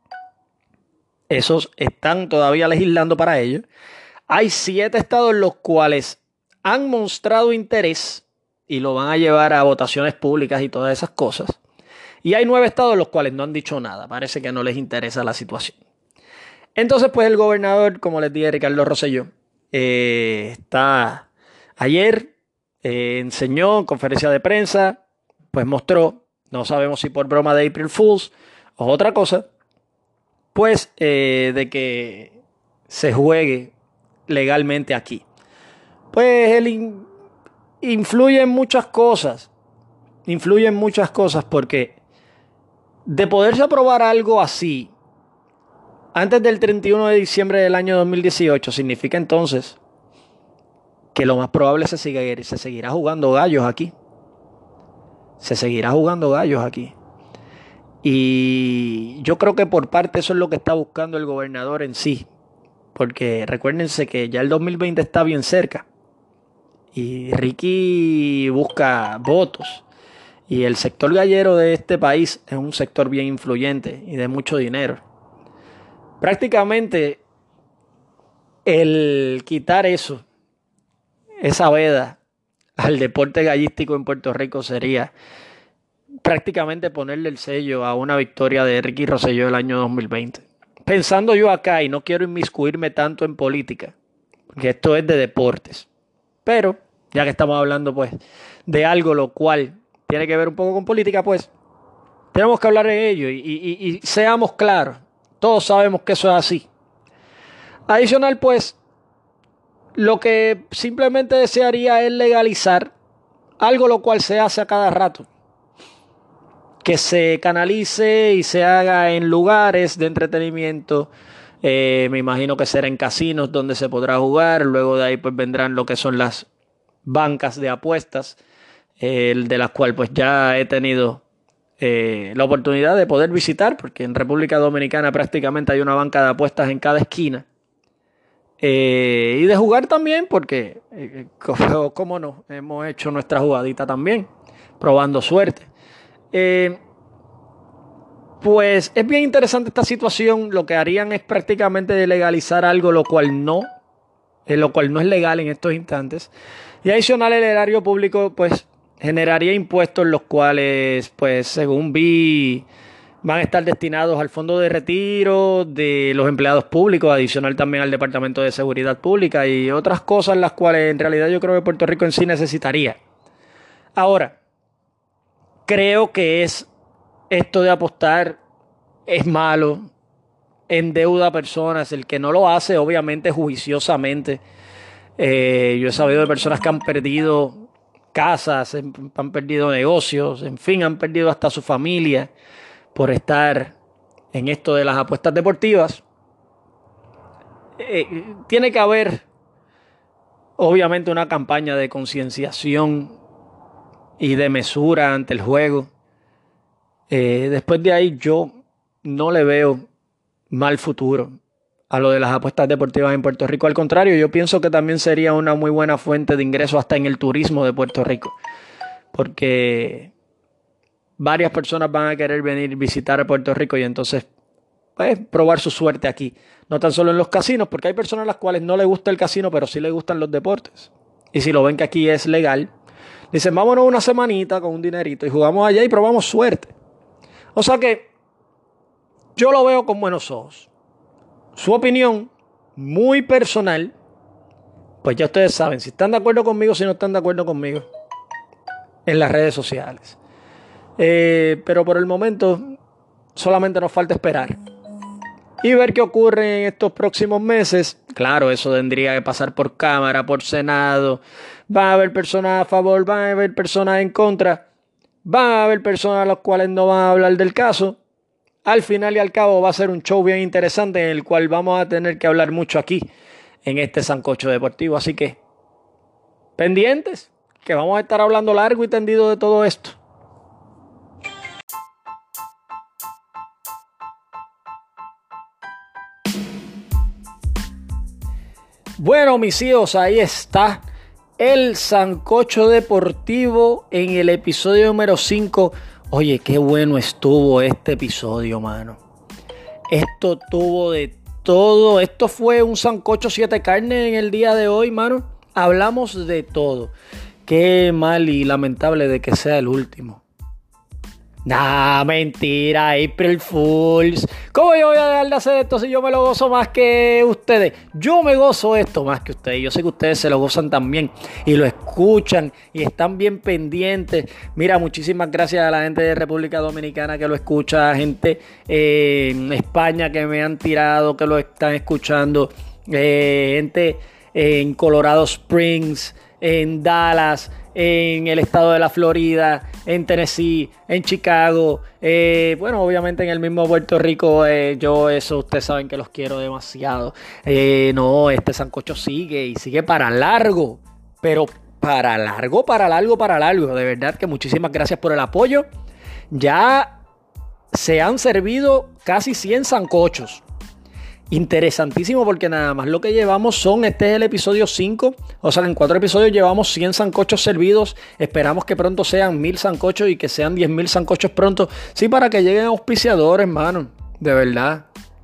Speaker 1: Esos están todavía legislando para ello. Hay siete estados los cuales han mostrado interés y lo van a llevar a votaciones públicas y todas esas cosas. Y hay nueve estados los cuales no han dicho nada. Parece que no les interesa la situación. Entonces, pues el gobernador, como les dije, Ricardo Rosselló, eh, está ayer, eh, enseñó en conferencia de prensa, pues mostró, no sabemos si por broma de April Fools o otra cosa, pues eh, de que se juegue legalmente aquí. Pues él in, influye en muchas cosas, influye en muchas cosas porque de poderse aprobar algo así antes del treinta y uno de diciembre del año dos mil dieciocho, significa entonces que lo más probable es que se, siga, se seguirá jugando gallos aquí. Se seguirá jugando gallos aquí. Y yo creo que por parte eso es lo que está buscando el gobernador en sí. Porque recuérdense que ya el dos mil veinte está bien cerca. Y Ricky busca votos. Y el sector gallero de este país es un sector bien influyente y de mucho dinero. Prácticamente el quitar eso, esa veda al deporte gallístico en Puerto Rico sería prácticamente ponerle el sello a una victoria de Ricky Rosselló el año dos mil veinte. Pensando yo acá, y no quiero inmiscuirme tanto en política, porque esto es de deportes, pero ya que estamos hablando pues de algo lo cual tiene que ver un poco con política, pues tenemos que hablar de ello y, y, y seamos claros. Todos sabemos que eso es así. Adicional, pues, lo que simplemente desearía es legalizar algo lo cual se hace a cada rato. Que se canalice y se haga en lugares de entretenimiento. Eh, me imagino que será en casinos donde se podrá jugar. Luego de ahí pues vendrán lo que son las bancas de apuestas, eh, de las cuales pues ya he tenido Eh, la oportunidad de poder visitar, porque en República Dominicana prácticamente hay una banca de apuestas en cada esquina, eh, y de jugar también, porque eh, cómo no, hemos hecho nuestra jugadita también, probando suerte. Eh, pues es bien interesante esta situación. Lo que harían es prácticamente de legalizar algo lo cual no, eh, lo cual no es legal en estos instantes, y adicional el erario público pues generaría impuestos los cuales, pues según vi, van a estar destinados al fondo de retiro de los empleados públicos, adicional también al Departamento de Seguridad Pública y otras cosas las cuales en realidad yo creo que Puerto Rico en sí necesitaría. Ahora, creo que es esto de apostar es malo, endeuda a personas. El que no lo hace, obviamente, juiciosamente. Eh, yo he sabido de personas que han perdido casas, han perdido negocios, en fin, han perdido hasta su familia por estar en esto de las apuestas deportivas. Eh, tiene que haber, obviamente, una campaña de concienciación y de mesura ante el juego. Eh, después de ahí yo no le veo mal futuro a lo de las apuestas deportivas en Puerto Rico. Al contrario, yo pienso que también sería una muy buena fuente de ingresos hasta en el turismo de Puerto Rico, porque varias personas van a querer venir a visitar a Puerto Rico y entonces pues, probar su suerte aquí. No tan solo en los casinos, porque hay personas a las cuales no les gusta el casino, pero sí les gustan los deportes. Y si lo ven que aquí es legal, dicen vámonos una semanita con un dinerito y jugamos allá y probamos suerte. O sea que yo lo veo con buenos ojos. Su opinión, muy personal, pues ya ustedes saben, si están de acuerdo conmigo, si no están de acuerdo conmigo, en las redes sociales. Eh, pero por el momento, solamente nos falta esperar y ver qué ocurre en estos próximos meses. Claro, eso tendría que pasar por Cámara, por Senado. Van a haber personas a favor, van a haber personas en contra. Van a haber personas a las cuales no van a hablar del caso. Al final y al cabo va a ser un show bien interesante en el cual vamos a tener que hablar mucho aquí en este sancocho deportivo. Así que pendientes, que vamos a estar hablando largo y tendido de todo esto. Bueno, mis hijos, ahí está el sancocho deportivo en el episodio número cinco. Oye, qué bueno estuvo este episodio, mano. Esto tuvo de todo. Esto fue un sancocho siete carnes en el día de hoy, mano. Hablamos de todo. qué mal y lamentable de que sea el último. Nah, mentira, April Fools. ¿Cómo yo voy a dejar de hacer esto si yo me lo gozo más que ustedes? Yo me gozo esto más que ustedes. Yo sé que ustedes se lo gozan también y lo escuchan y están bien pendientes. Mira, muchísimas gracias a la gente de República Dominicana que lo escucha, gente eh, en España que me han tirado, que lo están escuchando, eh, gente en Colorado Springs, en Dallas, en el estado de la Florida, en Tennessee, en Chicago, eh, bueno, obviamente en el mismo Puerto Rico. eh, yo eso, ustedes saben que los quiero demasiado. Eh, no, este sancocho sigue y sigue para largo, pero para largo, para largo, para largo. De verdad que muchísimas gracias por el apoyo. Ya se han servido casi cien sancochos. Interesantísimo, porque nada más lo que llevamos son, este es el episodio cinco, o sea, en cuatro episodios llevamos cien sancochos servidos. Esperamos que pronto sean mil sancochos y que sean diez mil sancochos pronto. Sí, para que lleguen auspiciadores, hermano, de verdad.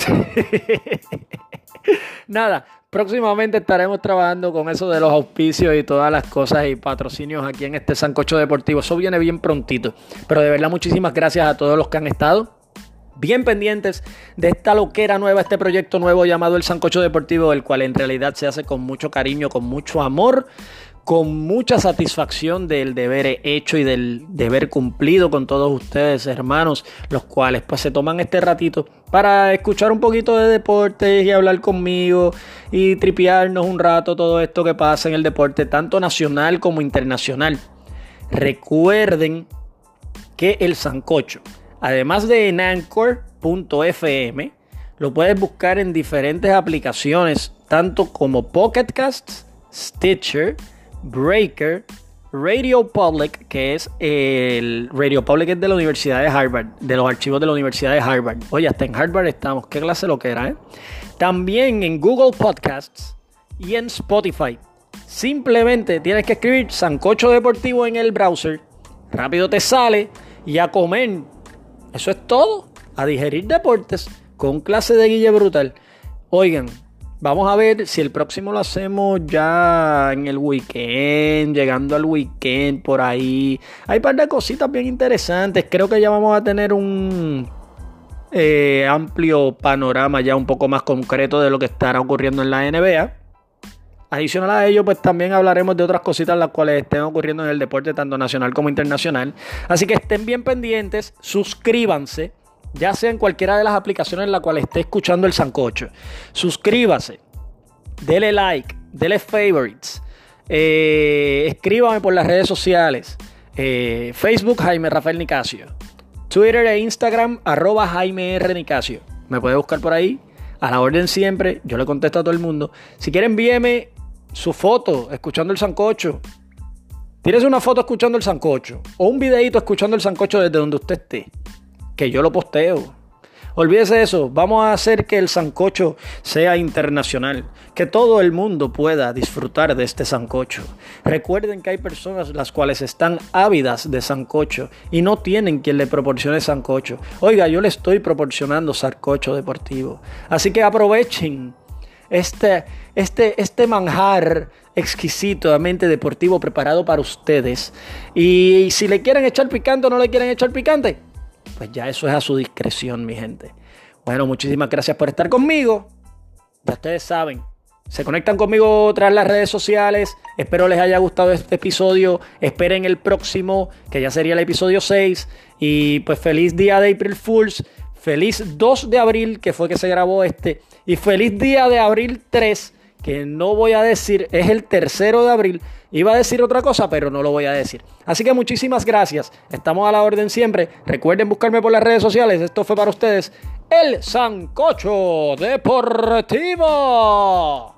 Speaker 1: Nada, próximamente estaremos trabajando con eso de los auspicios y todas las cosas y patrocinios aquí en este Sancocho Deportivo. Eso viene bien prontito, pero de verdad muchísimas gracias a todos los que han estado bien pendientes de esta loquera nueva, este proyecto nuevo llamado el Sancocho Deportivo, el cual en realidad se hace con mucho cariño, con mucho amor, con mucha satisfacción del deber hecho y del deber cumplido con todos ustedes, hermanos, los cuales pues se toman este ratito para escuchar un poquito de deportes y hablar conmigo y tripearnos un rato todo esto que pasa en el deporte, tanto nacional como internacional. Recuerden que el Sancocho, además de en Anchor punto f m, lo puedes buscar en diferentes aplicaciones, tanto como Pocket Casts, Stitcher, Breaker, Radio Public, que es el Radio Public es de la Universidad de Harvard, de los archivos de la Universidad de Harvard. Oye, hasta en Harvard estamos, qué clase lo que era, ¿eh? También en Google Podcasts y en Spotify. Simplemente tienes que escribir Sancocho Deportivo en el browser, rápido te sale y a comer. Eso es todo, a digerir deportes con clase de Guille brutal. Oigan, vamos a ver si el próximo lo hacemos ya en el weekend, llegando al weekend por ahí. Hay un par de cositas bien interesantes. Creo que ya vamos a tener un eh, amplio panorama ya un poco más concreto de lo que estará ocurriendo en la N B A. Adicional a ello, pues también hablaremos de otras cositas las cuales estén ocurriendo en el deporte tanto nacional como internacional. Así que estén bien pendientes, suscríbanse, ya sea en cualquiera de las aplicaciones en la cual esté escuchando el Sancocho. Suscríbase, dele like, dele favorites, eh, escríbame por las redes sociales, eh, Facebook Jaime Rafael Nicasio, Twitter e Instagram arroba Jaime R Nicasio. Me puede buscar por ahí, a la orden siempre, yo le contesto a todo el mundo. Si quieren envíeme su foto escuchando el Sancocho. Tírese una foto escuchando el Sancocho o un videito escuchando el Sancocho desde donde usted esté, que yo lo posteo. Olvídese de eso, vamos a hacer que el Sancocho sea internacional, que todo el mundo pueda disfrutar de este Sancocho. Recuerden que hay personas las cuales están ávidas de Sancocho y no tienen quien le proporcione Sancocho. Oiga, yo le estoy proporcionando Sancocho Deportivo, así que aprovechen este, este, este manjar exquisitamente deportivo preparado para ustedes. Y si le quieren echar picante o no le quieren echar picante, pues ya eso es a su discreción, mi gente. Bueno, muchísimas gracias por estar conmigo. Ya ustedes saben, se conectan conmigo tras las redes sociales. Espero les haya gustado este episodio. Esperen el próximo, que ya sería el episodio seis. Y pues feliz día de April Fools. Feliz dos de abril, que fue que se grabó este. Y feliz día de abril tres, que no voy a decir, es el tercero de abril. Iba a decir otra cosa, pero no lo voy a decir. Así que muchísimas gracias. Estamos a la orden siempre. Recuerden buscarme por las redes sociales. Esto fue para ustedes el Sancocho Deportivo.